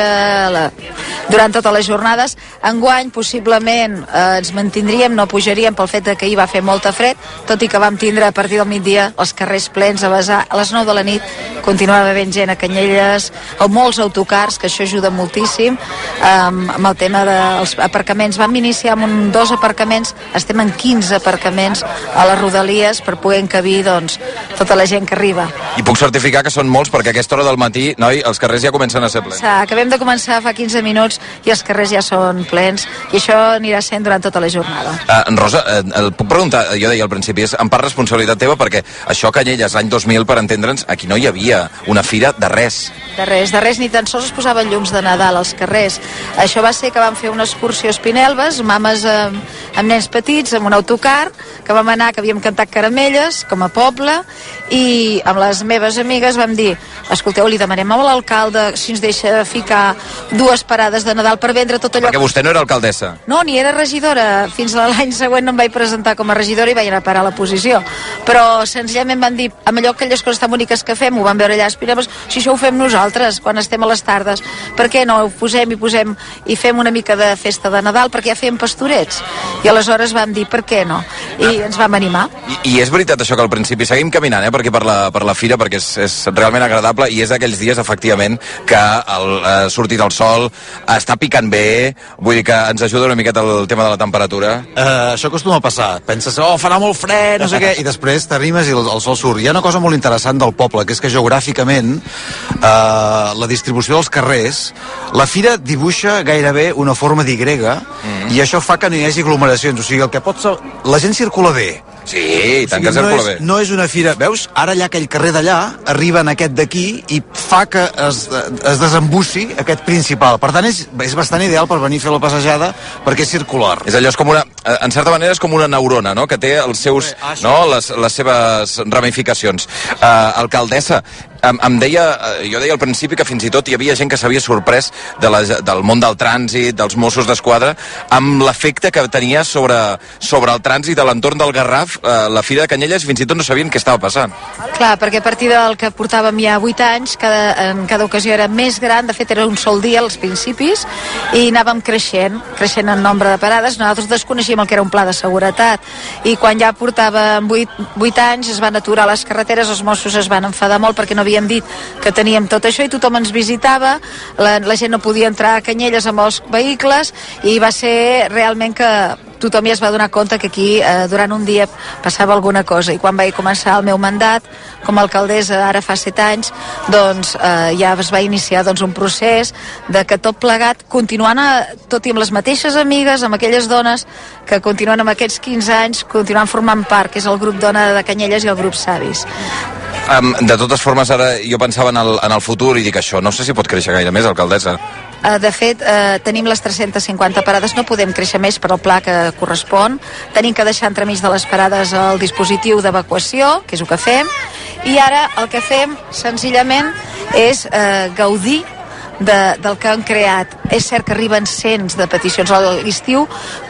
durant totes les jornades. Enguany, possiblement, ens mantindríem, no pujaríem pel fet que ahir va fer molta fred, tot i que vam tindre a partir del migdia els carrers plens a vessar. A les 9 de la nit continuava havent gent a Canyelles, o molts autocars, que això ajuda moltíssim, amb el tema dels aparcaments. Vam iniciar amb 2 aparcaments, estem en 15 aparcaments a les Rodalies per poder encabir, doncs, tota la gent que arriba. I puc certificar que són molts, perquè a aquesta hora del matí, noi, els carrers ja comencen a ser plens. Acabem de començar fa 15 minuts i els carrers ja són plens, i això anirà sent durant tota la jornada. Rosa, el puc preguntar, jo deia al principi, és en part responsabilitat teva, perquè això a Canyelles, l'any 2000, per entendre'ns, aquí no hi havia una fira de res. De res, ni tan sols es posaven llums de Nadal als carrers. Això va ser que vam fer una excursió a Espinelves, mames amb nens petits, amb un autocar, que vam anar, que havíem cantat Caramelles, com a poble, i amb les meves amigues vam dir, escolteu, li demanem a l'alcalde si ens deixa ficar 2 parades de Nadal per vendre tot allò... Perquè vostè no era alcaldessa. No, ni era regidora. Fins a l'any següent no em vaig presentar com a regidora i vaig anar a parar a la posició. Però senzillament van dir, amb allò, aquelles coses tan boniques que fem, ho vam veure allà a Espinelves, si això ho fem nosaltres, quan estem a les tardes, per què no ho posem i fem una mica de festa de Nadal, perquè ja fem pastorets. I aleshores vam dir, per què no? I ens vam animar. I és veritat això que al principi seguim caminant, perquè per la fira, perquè és realment agradable, i és d'aquells dies, efectivament, que ha sortit el sol, està picant bé, vull dir que ens ajuda una miqueta el tema de la temperatura. Això acostuma a passar. Penses, farà molt fred, no sé què, i després t'arrimes i el sol surt. Hi ha una cosa molt interessant del poble, que és que geogràficament la distribució dels carrers, la fira dibuixa gairebé una forma d'Y, i això fa que no hi hagi aglomeracions. O sigui, el que pot ser... La gent circula bé. Sí, i tant que circula bé. No és una fira... Veus? Ara hi ha aquell carrer d'allà, arriba en aquest d'aquí i fa que es desembussi aquest principal. Per tant, és bastant ideal per venir a fer la passejada perquè és circular. És allò, és com una... En certa manera és com una neurona, no?, que té els seus... les seves ramificacions. Alcaldessa, jo deia al principi que fins i tot hi havia gent que s'havia sorprès del món del trànsit, dels Mossos d'Esquadra, amb l'efecte que tenia sobre el trànsit a l'entorn del Garraf, la Fira de Canyelles, fins i tot no sabien què estava passant. Clar, perquè a partir del que portàvem ja 8 anys, en cada ocasió era més gran, de fet era un sol dia als principis, i anàvem creixent en nombre de parades. Nosaltres desconeixíem el que era un pla de seguretat, i quan ja portàvem 8 anys es van aturar les carreteres, els Mossos es van enfadar molt perquè no havíem dit que teníem tot això i tothom ens visitava, la gent no podia entrar a Canyelles amb els vehicles, i va ser realment que tothom ja es va donar compte que aquí durant un dia passava alguna cosa, i quan vaig començar el meu mandat com a alcaldessa ara fa 7 anys, doncs ja es va iniciar un procés de que tot plegat, continuant tot i amb les mateixes amigues, amb aquelles dones que continuen amb aquests 15 anys, continuant formant part, que és el grup Dona de Canyelles i el grup Savis. De totes formes, ara jo pensava en el futur i dic això, no sé si pot créixer gaire més, alcaldessa. De fet, tenim les 350 parades, no podem créixer més per al pla que correspon, tenim que deixar entremig de les parades el dispositiu d'evacuació, que és el que fem, i ara el que fem senzillament és gaudir del que han creat. És cert que arriben cents de peticions a l'estiu,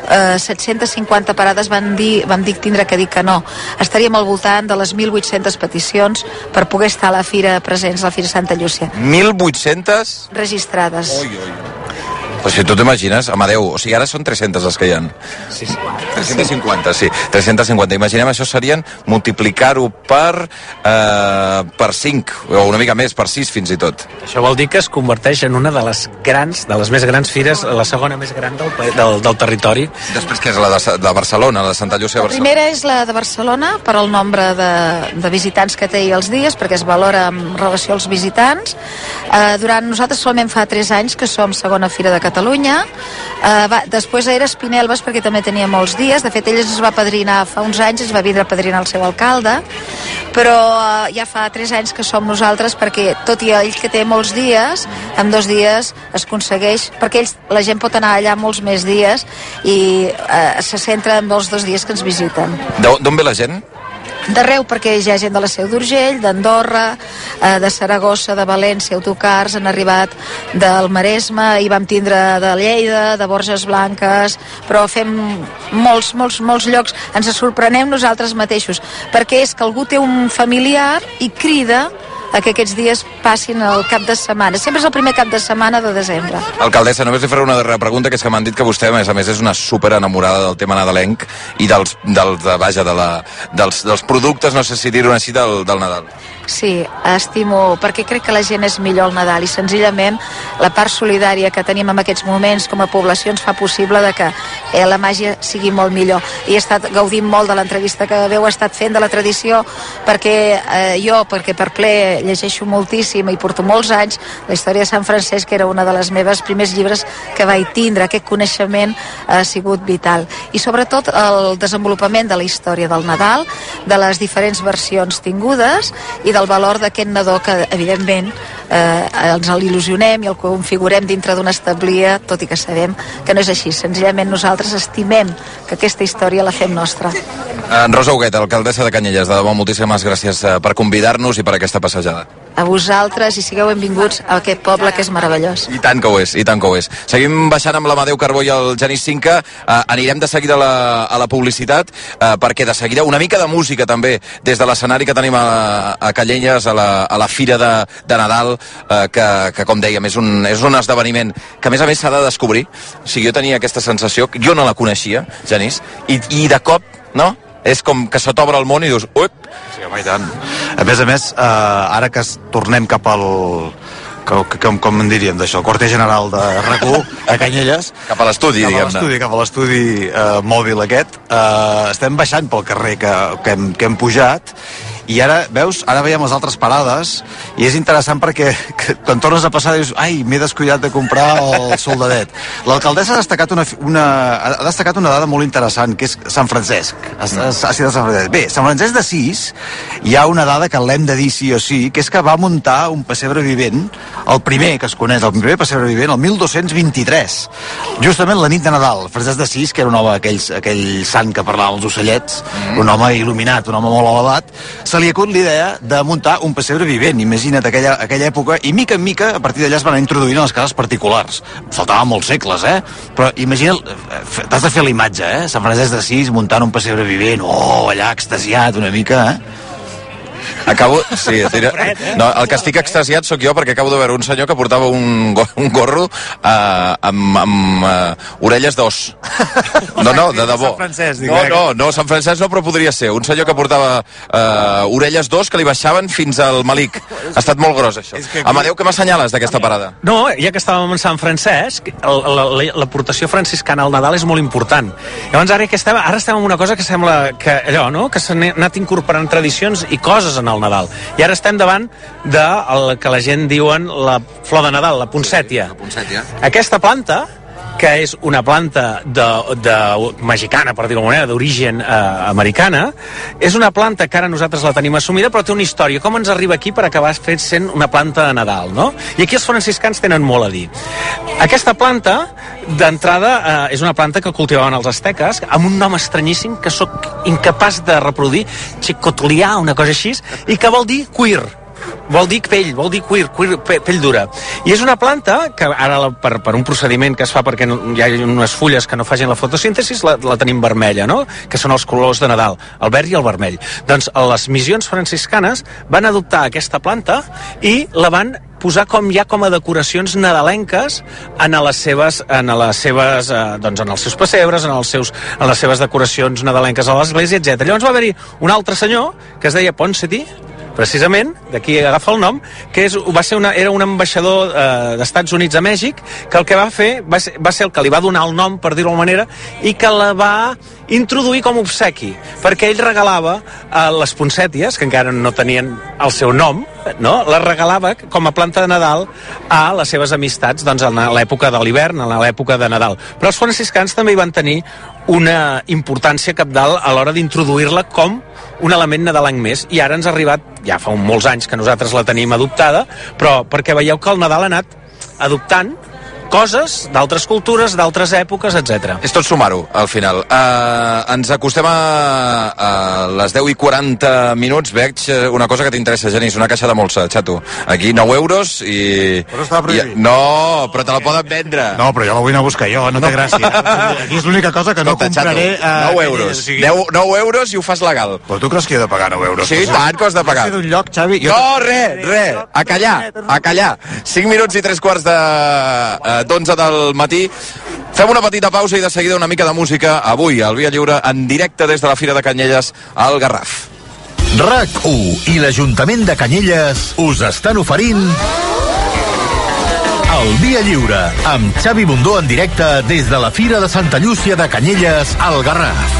750 parades vam dir tindre que dir que no. Estaríem al voltant de les 1.800 peticions per poder estar a la fira presents, a la Fira Santa Llúcia. 1.800? Registrades. Però si tu t'imagines, Amadeu, o sigui, ara són 300 les que hi ha. Sí. 350, sí. 350. Imaginem, això serien multiplicar-ho per 5, o una mica més, per 6 fins i tot. Això vol dir que es converteix en una de les més grans fires, la segona més gran del territori. Després, què és la de Barcelona, la de Santa Llúcia de Barcelona? La primera és la de Barcelona, per al nombre de visitants que té els dies, perquè es valora en relació als visitants. Nosaltres solament fa 3 anys que som segona fira de Catalunya, Catalunya. Després era Espinelves, perquè també tenia molts dies. De fet, ell es va padrinar fa uns anys, es va vindre a padrinar el seu alcalde, però ja fa 3 anys que som nosaltres, perquè tot i ell que té molts dies, en 2 dies es aconsegueix, perquè la gent pot anar allà molts més dies i se centra en els 2 dies que ens visiten. D'on ve la gent? D'arreu, perquè hi ha gent de la Seu d'Urgell, d'Andorra, de Saragossa, de València, autocars, han arribat del Maresme, i vam tindre de Lleida, de Borges Blanques, però fem molts llocs, ens sorprenem nosaltres mateixos, perquè és que algú té un familiar i crida a que aquests dies passin el cap de setmana. Sempre és el primer cap de setmana de desembre. Alcaldessa, només li faré una darrera pregunta, que és que m'han dit que vostè, a més, és una super enamorada del tema nadalenc i dels productes, no sé si dir-ho així, del Nadal. Sí, estimo, perquè crec que la gent és millor al Nadal i senzillament la part solidària que tenim en aquests moments com a població ens fa possible de que la màgia sigui molt millor. I he estat gaudint molt de l'entrevista que heu estat fent de la tradició, perquè perquè per ple llegeixo moltíssim i porto molts anys la història de Sant Francesc, que era una de les meves primers llibres que vaig tindre. Aquest coneixement ha sigut vital. I sobretot el desenvolupament de la història del Nadal, de les diferents versions tingudes i del valor d'aquest nadó que, evidentment, ens il·lusionem i el configurem dintre d'una establia, tot i que sabem que no és així. Senzillament nosaltres estimem que aquesta història la fem nostra. Rosa Huguet, alcaldessa de Canyelles, de debò, moltíssimes gràcies per convidar-nos i per aquesta passejada. A vosaltres, i sigueu benvinguts a aquest poble que és meravellós. I tant que ho és, i tant que ho és. Seguim baixant amb l'Amadeu Carbó i el Genís Cinca. Anirem de seguida a la publicitat, perquè de seguida una mica de música també, des de l'escenari que tenim a Canyelles, a la Fira de Nadal, que com dèiem, és un esdeveniment que a més s'ha de descobrir. O sigui, jo tenia aquesta sensació, jo no la coneixia, Genís, i de cop, no?, és com que se t'obre el món i dius, uip! Sí, home, i tant. A més, ara que tornem cap al... com en diríem d'això, el quarter general de RAC1 a Canyelles, cap a l'estudi, diguem-ne, cap a l'estudi mòbil aquest, estem baixant pel carrer que hem pujat, i ara, veus, ara veiem les altres parades i és interessant perquè quan tornes a passar dius, ai, m'he descuidat de comprar el soldadet. L'alcaldessa ha destacat una dada molt interessant, que és Sant Francesc. Bé, Sant Francesc d'Assís hi ha una dada que l'hem de dir sí o sí, que és que va muntar un pessebre vivent, el primer que es coneix, el primer pessebre vivent, el 1223, justament la nit de Nadal. Francesc d'Assís, que era un home, aquell sant que parlava als ocellets, un home il·luminat, un home molt elevat, se li acut l'idea de muntar un pessebre vivent. Imagina't aquella època, i mica en mica a partir d'allà es van anar introduint a les cases particulars. Faltaven molts segles, però imagina't, t'has de fer la imatge, Sant Francesc d'Assís muntant un pessebre vivent, allà extasiat una mica, Acabo... Sí, no, el que estic extasiat sóc jo, perquè acabo de veure un senyor que portava un gorro amb orelles d'os. No, de debò. No, Sant Francesc no, però podria ser. Un senyor que portava orelles d'os que li baixaven fins al malic. Ha estat molt gros, això. Amadeu, què m'assenyales d'aquesta parada? No, ja que estàvem en Sant Francesc, l'aportació franciscana al Nadal és molt important. Llavors, ara estem en una cosa que sembla que allò, no?, que s'han anat incorporant tradicions i coses en el Nadal. I ara estem davant del que la gent diuen la flor de Nadal, la poncètia. Aquesta planta, que és una planta mexicana, per dir-ho d'alguna manera, d'origen americana, és una planta que ara nosaltres la tenim assumida, però té una història. Com ens arriba aquí per acabar sent una planta de Nadal, no? I aquí els franciscans tenen molt a dir. Aquesta planta, d'entrada, és una planta que cultivaven els asteques, amb un nom estranyíssim que sóc incapaç de reproduir, xicotlià, una cosa així, i que vol dir cuir. Vol dir pell, vol dir cuir, pell dura. I és una planta que ara, per un procediment que es fa perquè hi ha unes fulles que no facin la fotosíntesi, la tenim vermella, no?, que són els colors de Nadal, el verd i el vermell. Doncs les missions franciscanes van adoptar aquesta planta i la van posar com a decoracions nadalenques en els seus pessebres, en les seves decoracions nadalenques a l'església, etc. Llavors va haver-hi un altre senyor que es deia Ponseti, precisament, d'aquí agafa el nom, que era un ambaixador d'Estats Units a Mèxic, que el que va fer va ser el que li va donar el nom, per dir-ho d'alguna manera, i que la va introduir com obsequi, perquè ell regalava les poncèties, que encara no tenien el seu nom, no? Les regalava com a planta de Nadal a les seves amistats, doncs, en l'època de l'hivern, en l'època de Nadal. Però els franciscans també hi van tenir una importància cabdal a l'hora d'introduir-la com un element nadalenc més, i ara ens ha arribat, ja fa molts anys que nosaltres la tenim adoptada, però perquè veieu que el Nadal ha anat adoptant coses d'altres cultures, d'altres èpoques, etc. És tot sumar-ho, al final. Ens acostem a les 10:40 minuts. Veig una cosa que t'interessa, Genís, una caixa de molsa, xato. Aquí 9 euros i... Però estava prohibit. No, però te la poden vendre. No, però jo la vull anar a buscar jo, no té gràcia. Aquí és l'única cosa que no compraré... 9 euros. 9 euros i ho fas legal. Però tu creus que he de pagar 9 euros? Sí, tant que has de pagar. D'un lloc, Xavi... No, res. A callar. 5 minuts i 3 quarts d'11 del matí. Fem una petita pausa i de seguida una mica de música. Avui, al Via Lliure, en directe des de la Fira de Canyelles al Garraf. RAC1 i l'Ajuntament de Canyelles us estan oferint el Via Lliure amb Xavi Bundó en directe des de la Fira de Santa Llúcia de Canyelles al Garraf.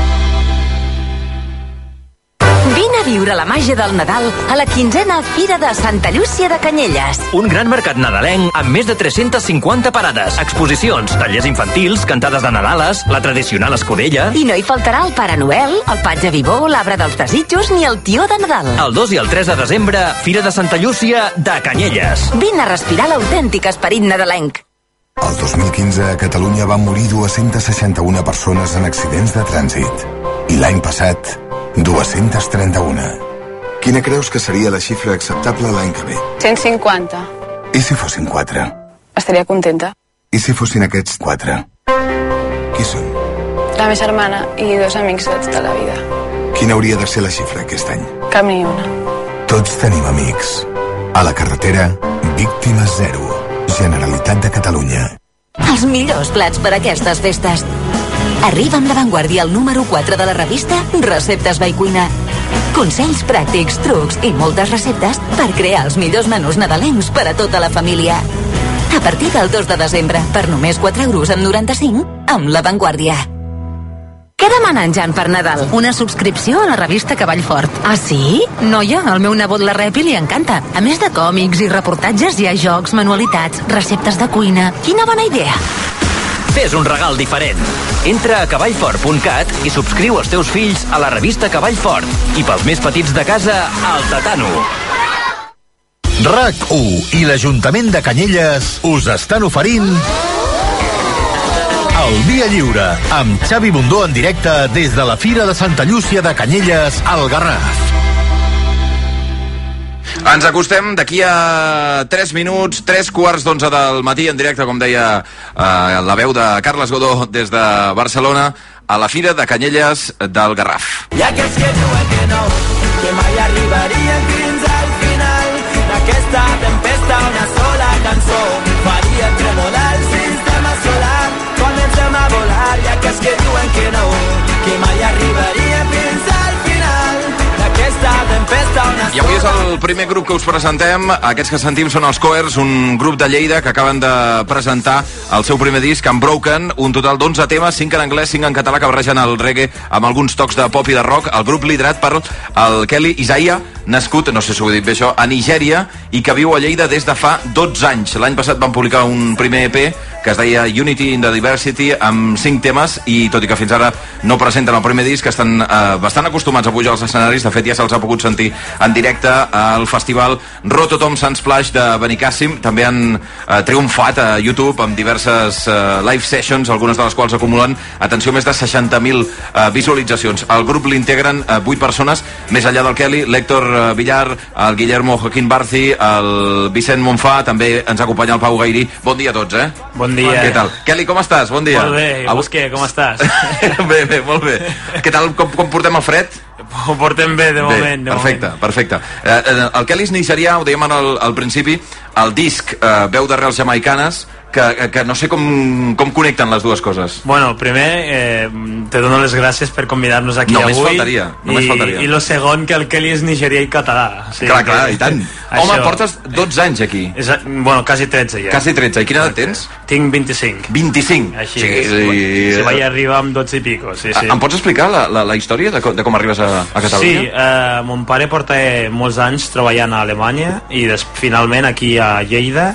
Vine a viure la màgia del Nadal a la 15a Fira de Santa Llúcia de Canyelles. Un gran mercat nadalenc amb més de 350 parades, exposicions, tallers infantils, cantades de Nadales, la tradicional escudella... I no hi faltarà el Pare Noel, el Patge Vivó, l'arbre dels desitjos ni el tió de Nadal. El 2 i el 3 de desembre, Fira de Santa Llúcia de Canyelles. Vine a respirar l'autèntic esperit nadalenc. El 2015 a Catalunya van morir 261 persones en accidents de trànsit. I l'any passat, 231. Quina creus que seria la xifra acceptable l'any que ve? 150. I si fossin 4? Estaria contenta. I si fossin aquests 4? Qui són? La meva germana i 2 amics de tota la vida. Quina hauria de ser la xifra aquest any? Cap ni una. Tots tenim amics. A la carretera, víctimes 0. Generalitat de Catalunya. Els millors plats per a aquestes festes. Arriba amb l'avantguàrdia el número 4 de la revista Receptes by Cuina. Consells pràctics, trucs i moltes receptes per crear els millors menús nadalencs per a tota la família. A partir del 2 de desembre, per només 4 euros amb 95, amb l'avantguàrdia. Què demana en Jan per Nadal? Una subscripció a la revista Cavall Fort. Ah, sí? Noia, al meu nebot la Repi li encanta. A més de còmics i reportatges, hi ha jocs, manualitats, receptes de cuina. Quina bona idea! Fes un regal diferent. Entra a cavallfort.cat i subscriu els teus fills a la revista Cavall Fort. I pels més petits de casa, al Tatano. RAC1 i l'Ajuntament de Canyelles us estan oferint el Via Lliure amb Xavi Bundó en directe des de la Fira de Santa Llúcia de Canyelles al Garraf. Ens acostem d'aquí a 3 minuts, 3:15 del matí, en directe, com deia la veu de Carles Godó des de Barcelona, a la Fira de Canyelles del Garraf. Hi ha aquells que diuen que no, que mai arribarien fins al final d'aquesta tempesta. Una sola cançó faria tremolar el sistema solar. Comencem a volar. Hi ha aquells que diuen que no, que mai arribarien fins al final d'aquesta tempesta. I avui és el primer grup que us presentem. Aquests que sentim són els Coers, un grup de Lleida que acaben de presentar el seu primer disc, Unbroken, un total d'11 temes, 5 en anglès, 5 en català, que barregen el reggae amb alguns tocs de pop i de rock. El grup liderat per el Kelly Isaiah, nascut, no sé si ho he dit bé això, a Nigèria, i que viu a Lleida des de fa 12 anys. L'any passat van publicar un primer EP que es deia Unity in the Diversity, amb 5 temes, i tot i que fins ara no presenten el primer disc, estan bastant acostumats a pujar als escenaris. De fet, ja se'ls ha pogut sentir en directe al festival Rototom Sunsplash de Benicàssim. També han triomfat a YouTube amb diverses live sessions, algunes de les quals acumulen, atenció, més de 60.000 visualitzacions. El grup l'integren 8 persones, més enllà del Kelly, l'Héctor Villar, el Guillermo Joaquín Barci, el Vicent Monfà, també ens acompanya el Pau Gairí. Bon dia a tots, Bon dia. Què tal? Kelly, com estàs? Bon dia. Molt bé, i vos què? Com estàs? Bé, molt bé. Què tal? Com portem el fred? Ho portem bé, de moment. Perfecte. El Kelly és nigerià, ho dèiem al principi, el disc Veu d'arrels jamaicanes, que no sé com connecten les dues coses. Bueno, primer, te dono les gràcies per convidar-nos aquí només avui. Només faltaria. I lo segon, que el Kelly és nigerià i català. O sigui, clar, i tant. Home, portes 12 anys aquí. Bueno, quasi 13 ja. Quasi 13. I quina edat tens? Tinc 25. 25? Així si vaig arribar amb 12 i pico, sí. Em pots explicar la història de com arribes a Catalunya? Sí, mon pare porta molts anys treballant a Alemanya i finalment aquí a Lleida,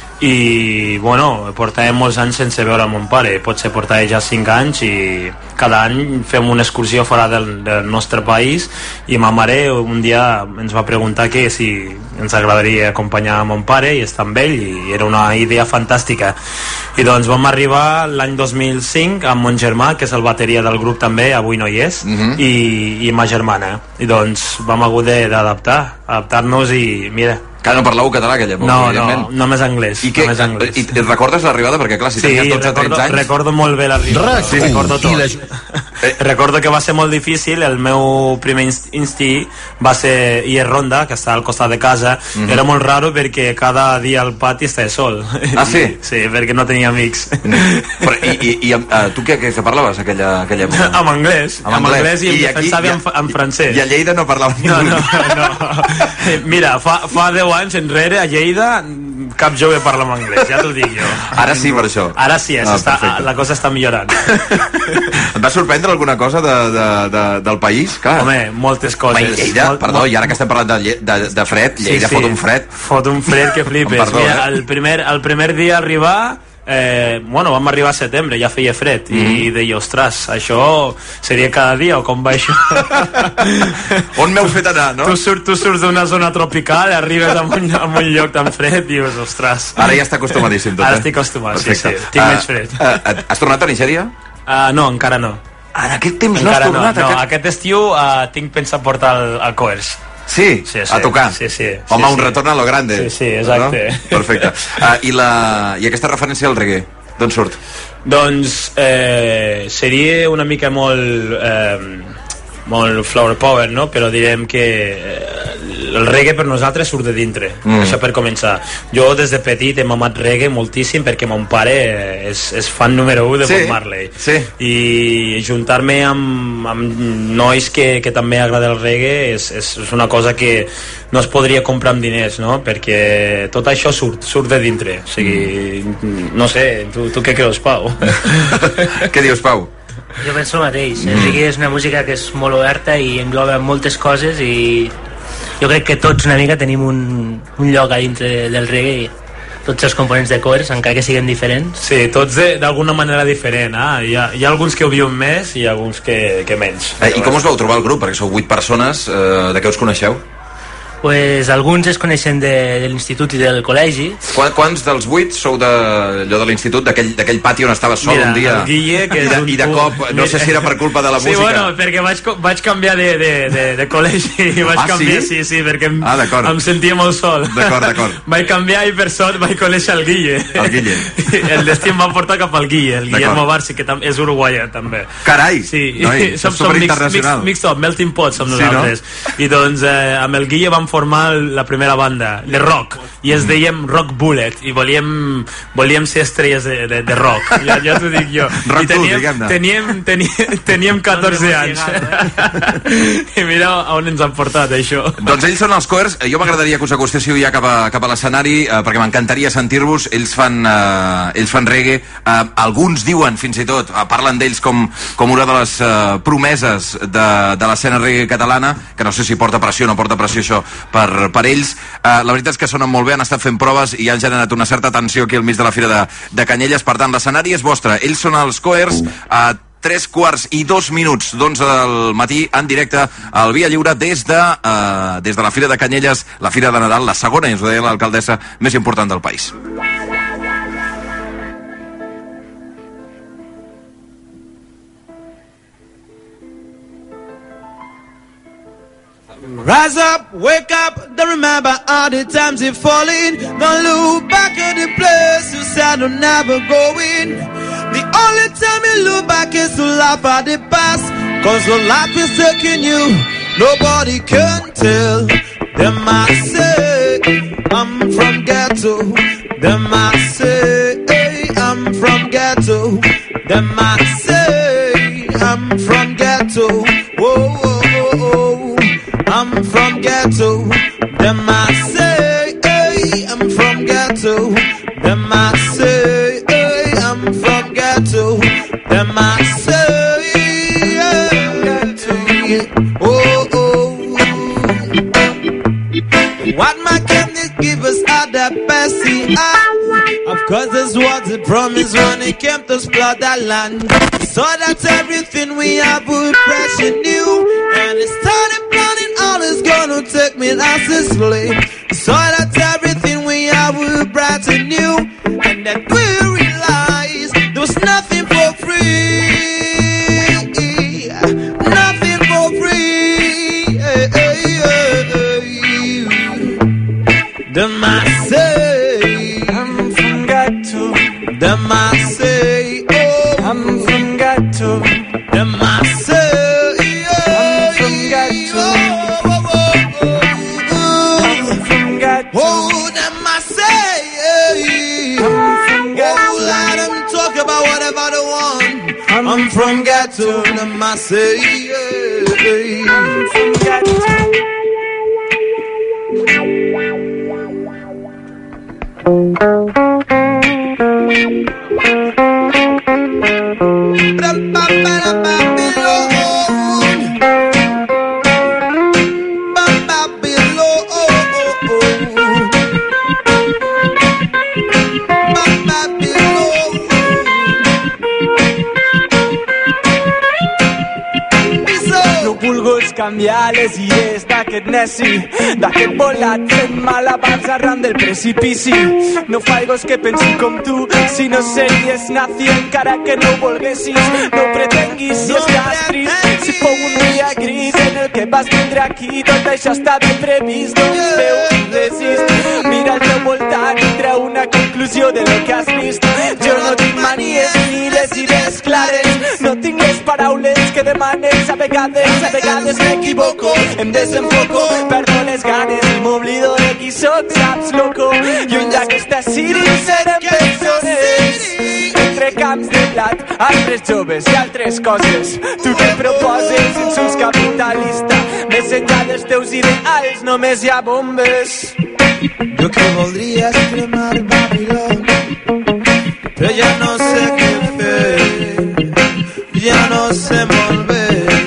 i bueno, portàvem molts anys sense veure mon pare, potser portava ja 5 anys, i cada any fem una excursió fora del nostre país, i ma mare un dia ens va preguntar que si ens agradaria acompanyar mon pare i estar amb ell, i era una idea fantàstica. I doncs vam arribar l'any 2005 amb mon germà, que és el bateria del grup també, avui no hi és, i ma germana, i doncs vam haver d'adaptar-nos, i mira, que no parlàveu català aquella època? No, només anglès. I et recordes l'arribada? Perquè clar, si tenies 12-13 anys... recordo molt bé l'arribada. Sí, recordo tot. Recordo que va ser molt difícil. El meu primer instí va ser ir Ronda, que està al costat de casa. Era molt raro perquè cada dia al pati estava sol. Ah, sí? Sí, perquè no tenia amics. I tu què parlaves aquella època? Amb anglès. Amb anglès, i em defensava en francès. I a Lleida no parlaves ningú? No. Mira, fa 10 anys enrere a Lleida cap jove parla en anglès, ja t'ho dic jo. Ara sí, per això. Ara sí, la cosa està millorant. Et va sorprendre alguna cosa del país? Clar. Home, moltes coses. Lleida, perdó, i ara que estem parlant de fred, Lleida fot un fred. Fot un fred que flipes. Perdó, mira, el primer dia arribar, vam arribar a setembre, ja feia fred, i deia, ostres, això seria cada dia o com va això? On m'heu fet anar, no? Tu surts d'una zona tropical, arribes a un lloc tan fred, dius, ostres. Ara ja està acostumadíssim tot, Ara estic acostumat, sí. Tinc menys fred. Has tornat a Nigèria? No, encara no. En aquest temps no has tornat? No, aquest estiu tinc pensat portar el Coers. Sí, a tocar. Sí. Home, un retorn a lo grande. Sí, exacte. No? Perfecte. I aquesta referència al reggae, d'on surt? Doncs seria una mica molt flower power, no? Però direm que el reggae per nosaltres surt de dintre, això per començar. Jo des de petit he mamat reggae moltíssim perquè mon pare és fan número 1 de Bob Marley, i juntar-me amb nois que també agrada el reggae és una cosa que no es podria comprar amb diners, no? Perquè tot això surt de dintre, o sigui, no sé, tu què creus, Pau? Què dius, Pau? Jo penso el mateix, el reggae és una música que és molt oberta i engloba moltes coses, i jo crec que tots una mica tenim un lloc a dintre del reggae, tots els components de Coers, encara que siguin diferents. Sí, tots d'alguna manera diferent, hi ha alguns que ho viuen més i alguns que menys. I com us vau trobar el grup? Perquè sou 8 persones, de què us coneixeu? Pues alguns es coneixen de l'institut i del col·legi. Quants dels 8 sou de l'institut, d'aquell pati on estaves sol un dia? El Guille, que i de cop, no sé si era per culpa de la música. Sí, bueno, perquè vaig canviar de col·legi i vaig canviar, sí, perquè em sentia molt sol. D'acord. Vaig canviar i per sort vaig conèixer el Guille. El Guille. El destí em va portar cap al Guille, el Guillermo Barsi, que és uruguaià també. Carai! Sí, som superinternacional. Mixed up, melting pot som nosaltres. I doncs amb el Guille vam formar la primera banda de rock, i es dèiem Rock Bullet, i volíem ser estrelles de rock, ja t'ho dic jo. Rock Tool, diguem-ne. Teníem 14 anys. I mira on ens han portat, això. Doncs ells són els Coers. Jo m'agradaria que us acostéssiu ja cap a l'escenari, perquè m'encantaria sentir-vos. Ells fan reggae. Alguns diuen, fins i tot, parlen d'ells com una de les promeses de l'escena reggae catalana, que no sé si porta pressió o no porta pressió això per ells. La veritat és que sonen molt bé, han estat fent proves i han generat una certa tensió aquí al mig de la Fira de Canyelles. Per tant, l'escenari és vostre. Ells són els Coers, a 3:02 d'11 del matí, en directe al Via Lliure des de la Fira de Canyelles, la Fira de Nadal, la segona, i us ho deia l'alcaldessa, més important del país. Rise up, wake up, don't remember all the times you're falling. Don't look back at the place you said you're never going. The only time you look back is to laugh at the past, cause the life is taking you, nobody can tell. They might say, I'm from ghetto. They might say, hey, I'm from ghetto. Them I say I'm from ghetto. Whoa, whoa, whoa, whoa. I'm from ghetto. Them I say, hey, I'm from ghetto. Them I say, hey, I'm from ghetto. Them I say, hey, oh, oh. What my chemist give us are the best. Of course, this was a promise when it came to splot that land. So that everything we have will be fresh and new. And it started planning all is gonna take me as a slave. So that everything we have will be bright and new. And then we realize there was nothing for free. Nothing for free. The man say I'm from ghetto. The man say oh I'm from ghetto. The man say I'm from ghetto. I'm from ghetto. Oh, the man say I'm from ghetto. Oh, let them talk about whatever they want. I'm from ghetto. The man say I'm from ghetto. Canviar les idees d'aquest neci, d'aquest volat fent mal abans arran del precipici. No faigos que pensin com tu, si no series nazi encara que no ho volguessis. No pretenguis si estàs trist, si fou un dia gris en el que vas vindre aquí, tot això està ben previst. Doncs veu, desist, mira al teu voltant i treu una conclusió de lo que has vist. Jo no tinc manies ni les idees clares, no tinc les paraules que demanes, a vegades m'equivoco, em desenfoco, perdo les ganes i m'oblido de qui soc, saps, loco? Lluny d'aquesta ciri serem persones, entre camps de blat, altres joves i altres coses. Tu què proposes, insults capitalista, més enllà dels teus ideals només hi ha bombes. Jo que voldria és cremar Babilón, però ja no sé què fer, ja no sé molt bé.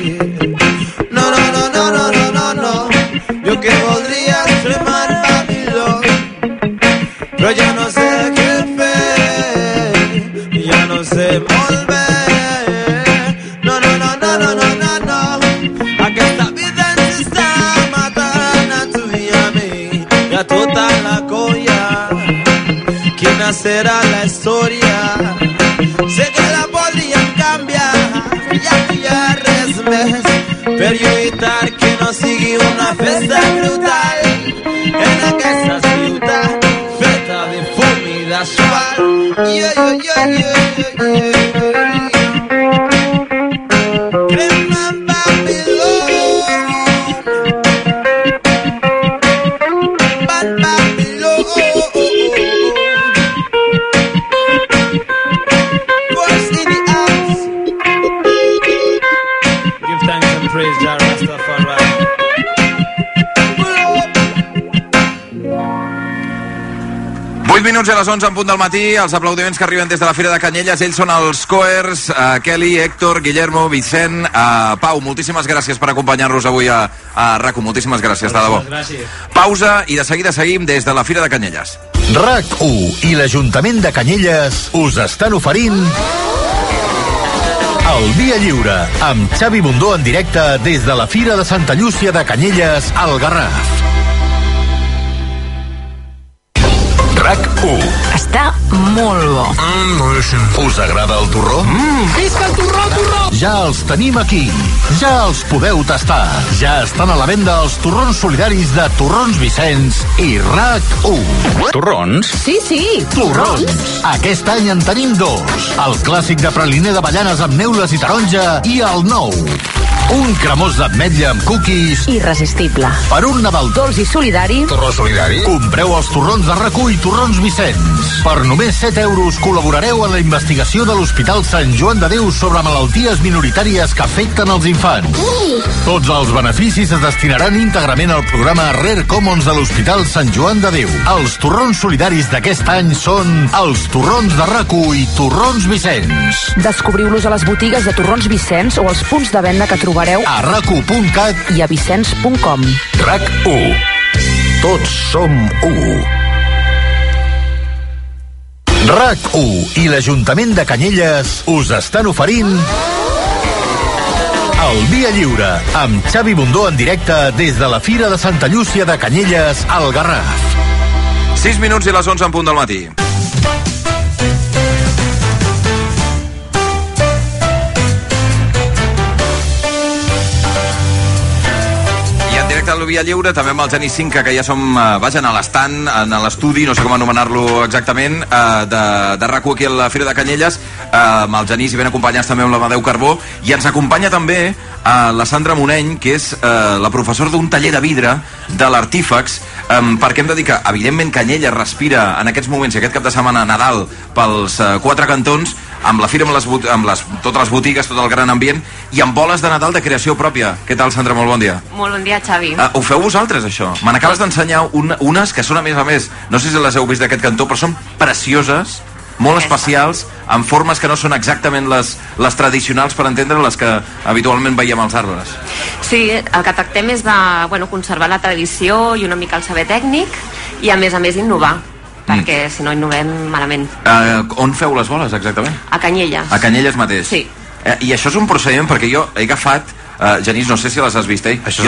Jo que voldria cremar Babilón, però ja no sé què fer, ja no sé molt bé. No, no, no, no, no, no, no, no. Aquesta vida ens està matant a tu i a mi i a tota la colla. Quina serà la història? Sé que la podríem canviar, ja no hi ha res més per lluitar que no sigui una festa brutal en aquesta ciutat feta de fum i d'asfalt. Crema Babilón, Babilón, voice in the house. Give thanks and praise Jah Rastafari. 8 minuts a les 11 en punt del matí, els aplaudiments que arriben des de la Fira de Canyelles, ells són els Coers, Kelly, Héctor, Guillermo, Vicent, Pau, moltíssimes gràcies per acompanyar-nos avui a RAC1, moltíssimes gràcies, de debò. Gràcies. Pausa i de seguida seguim des de la Fira de Canyelles. RAC1 i l'Ajuntament de Canyelles us estan oferint El Dia Lliure, amb Xavi Bundó en directe des de la Fira de Santa Llúcia de Canyelles, al Garraf. RAC1. Està molt bo. Boníssim. Us agrada el torró? Visca el torró, torró! Ja els tenim aquí. Ja els podeu tastar. Ja estan a la venda els torrons solidaris de Torrons Vicenç i RAC1. Torrons? Sí, sí, torrons. Aquest any en tenim dos. El clàssic de praliner d'avellanes amb neules i taronja i el nou. Un cremós d'ametlla amb cookies. Irresistible. Per un Nadal Dolç i solidari. Torró solidari. Compreu els torrons de RAC1 i torrons Vicenç. Per només 7 euros col·laborareu en la investigació de l'Hospital Sant Joan de Déu sobre malalties minoritàries que afecten els infants. Tots els beneficis es destinaran íntegrament al programa Rare Commons de l'Hospital Sant Joan de Déu. Els torrons solidaris d'aquest any són els torrons de RAC1 i torrons Vicenç. Descobriu-los a les botigues de Torrons Vicenç o als punts de venda que trobareu a rac1.cat i a vicenç.com. RAC1. Tots som u. RAC1 i l'Ajuntament de Canyelles us estan oferint el Via Lliure amb Xavi Bundó en directe des de la Fira de Santa Llúcia de Canyelles al Garraf. 6 minuts i les 11 en punt del matí. Al Via Lliure, també amb el Genís Cinca, que ja som, vaja, a l'estand, en l'estudi, no sé com anomenar-lo exactament, de RAC1 aquí a la Fira de Canyelles, amb el Genís i ben acompanyats també amb l'Amadeu Carbó, i ens acompanya també la Sandra Moneny, que és la professora d'un taller de vidre de l'Artífex, perquè hem de dir que, evidentment, Canyelles respira en aquests moments, i aquest cap de setmana Nadal, pels 4 cantons, amb la fira, amb totes les botigues, tot el gran ambient, i amb boles de Nadal de creació pròpia. Què tal, Sandra? Molt bon dia. Molt bon dia, Xavi. Ho feu vosaltres, això? Me n'acabes d'ensenyar unes que són, a més, no sé si les heu vist d'aquest cantó, però són precioses, molt especials, amb formes que no són exactament les tradicionals, per entendre, les que habitualment veiem als arbres. Sí, el que tractem és de conservar la tradició i una mica el saber tècnic, i a més innovar, perquè si no innovem malament. On feu les boles, exactament? A Canyelles. A Canyelles mateix? Sí. I això és un procediment, perquè jo he agafat, Genís, no sé si les has vist, Això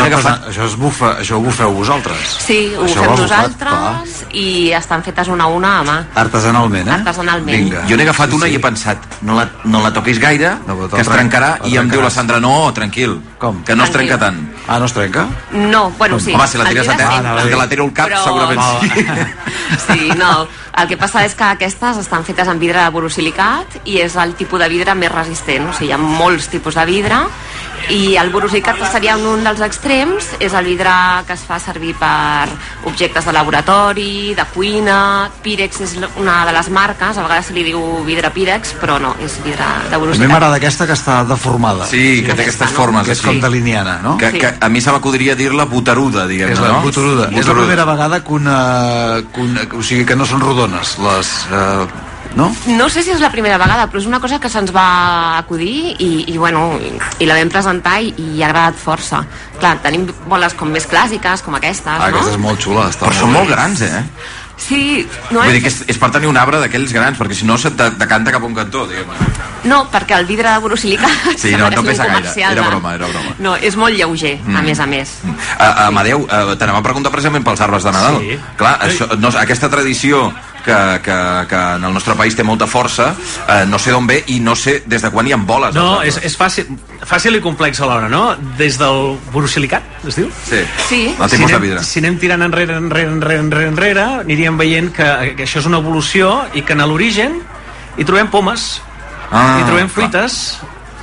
ho bufeu vosaltres? Sí, ho fem nosaltres, i estan fetes una a una a mà. Artesanalment, Artesanalment. Vinga. Jo n'he agafat una i he pensat, no la toquis gaire, que es trencarà, i em diu la Sandra, no, tranquil, que no es trenca tant. Ah, no es trenca? No, bueno, sí. Home, si la tires a terra, que la tiro al cap, segurament sí. Sí, no. El que passa és que aquestes estan fetes amb vidre de borosilicat i és el tipus de vidre més resistent. O sigui, hi ha molts tipus de vidre i el borosilicat seria un dels extrems, és el vidre que es fa servir per objectes de laboratori, de cuina. Pirex és una de les marques, a vegades se li diu vidre Pirex, però no, és vidre de borosilicat. A mi m'agrada aquesta que està deformada. Sí, que té aquestes formes. Que és com de liniana, no? Que a mi se m'acudiria dir-la boteruda, diguem-ne, no? És la boteruda. És la primera vegada que o sigui, que no són rodones, les... No? No sé si és la primera vegada, però és una cosa que se'ns va acudir i la vam presentar i ha agradat força. Clar, tenim boles com més clàssiques, com aquestes, no? Aquesta és molt xula. Però són molt grans, Sí, no vull dir que és per tenir un arbre d'aquells grans, perquè si no se't decanta cap a un cantó, diguem-ne. No, perquè el vidre de borosilicat sí, no pesa gaire, era broma. No, és molt lleuger, a més. Amadeu, t'anem a preguntar precisament pels arbres de Nadal. Sí. Clar, aquesta tradició que en el nostre país té molta força, no sé d'on ve i no sé des de quan hi ha boles. No, és fàcil i complex alhora, no? Des del borosilicat, es diu? Sí. El tipus de vidre. Si anem tirant enrere, aniríem veient que això és una evolució i que en l'origen hi trobem pomes, hi trobem fruites,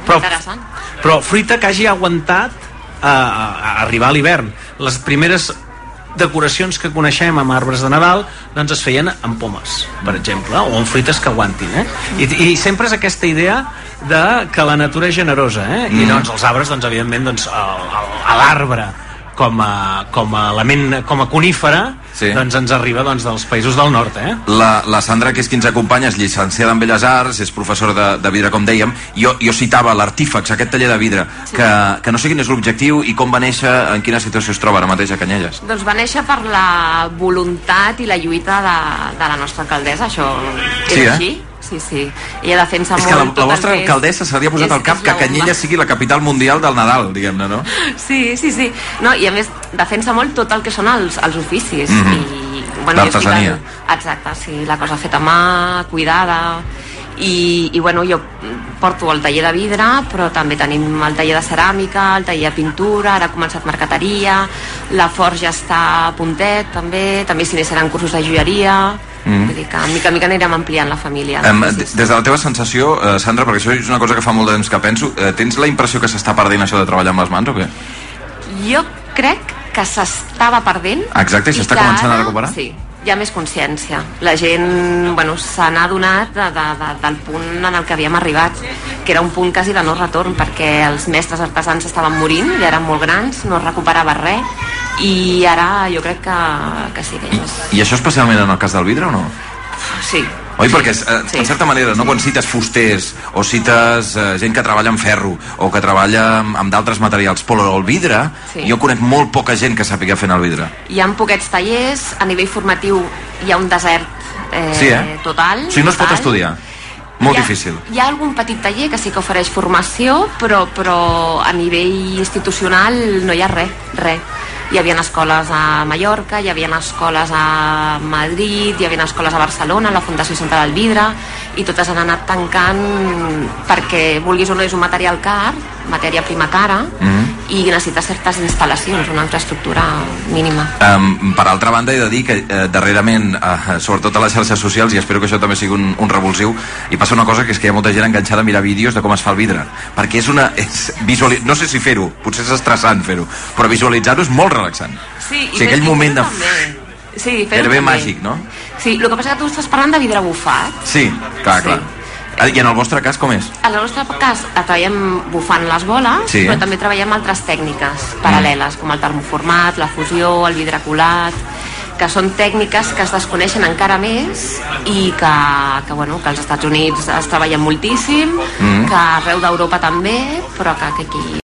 però fruita que hagi aguantat a arribar a l'hivern. Les primeres decoracions que coneixem amb arbres de Nadal doncs es feien amb pomes, per exemple, o amb fruites que aguantin, I sempre és aquesta idea de que la natura és generosa, I doncs els arbres, doncs evidentment, doncs l'arbre com a element, com a conífera, doncs ens arriba dels països del nord, La Sandra, que és qui ens acompanya, és llicenciada en Belles Arts, és professora de vidre, com dèiem. Jo citava l'Artífex, aquest taller de vidre, que no sé quin és l'objectiu i com va néixer, en quina situació es troba ara mateix a Canyelles. Doncs va néixer per la voluntat i la lluita de la nostra alcaldessa, això és així. Sí. Ella defensa molt... És que la vostra alcaldessa s'hauria posat al cap que Canyelles sigui la capital mundial del Nadal, diguem-ne, no? Sí. No, i a més defensa molt tot el que són els oficis. L'artesania. Exacte, sí, la cosa feta a mà, cuidada... I jo porto el taller de vidre, però també tenim el taller de ceràmica, el taller de pintura, ara ha començat marqueteria, la forja està a puntet, també s'iniciaran cursos de joieria... Vull dir que mica en mica anirem ampliant la família. Des de la teva sensació, Sandra, perquè això és una cosa que fa molt de temps que penso, tens la impressió que s'està perdent això de treballar amb les mans o què? Jo crec que s'estava perdent. Exacte, i s'està començant a recuperar? Sí, hi ha més consciència. La gent, se n'ha adonat del punt en el que havíem arribat, que era un punt quasi de no retorn, perquè els mestres artesans estaven morint, ja eren molt grans, no es recuperava res, i ara jo crec que sí. I això especialment en el cas del vidre o no? Sí. Oi, perquè en certa manera, no, quan cites fusters o cites gent que treballa amb ferro o que treballa amb d'altres materials, però el vidre, jo conec molt poca gent que sàpiga fent el vidre. Hi ha poquets tallers, a nivell formatiu hi ha un desert total. O sigui, no es pot estudiar. Molt difícil. Hi ha algun petit taller que sí que ofereix formació, però a nivell institucional no hi ha res. Hi havia escoles a Mallorca, hi havia escoles a Madrid, hi havia escoles a Barcelona, la Fundació Central del Vidre, i totes han anat tancant perquè, vulguis o no, és un material car, matèria prima cara, i necessita certes instal·lacions, una infraestructura mínima. Per altra banda, he de dir que darrerament, sobretot a les xarxes socials, i espero que això també sigui un revulsiu, hi passa una cosa, que és que hi ha molta gent enganxada a mirar vídeos de com es fa el vidre, perquè no sé si fer-ho, potser és estressant fer-ho, però visualitzar-ho és molt relaxant. Sí, o sigui, aquell moment de... Sí, gairebé màgic, no? Sí, el que passa que tu estàs parlant de vidre bufat. Sí, clar. I en el vostre cas com és? En el nostre cas treballem bufant les boles, però també treballem altres tècniques paral·leles, com el termoformat, la fusió, el vidre colat, que són tècniques que es desconeixen encara més i que als Estats Units es treballen moltíssim, que arreu d'Europa també, però que aquí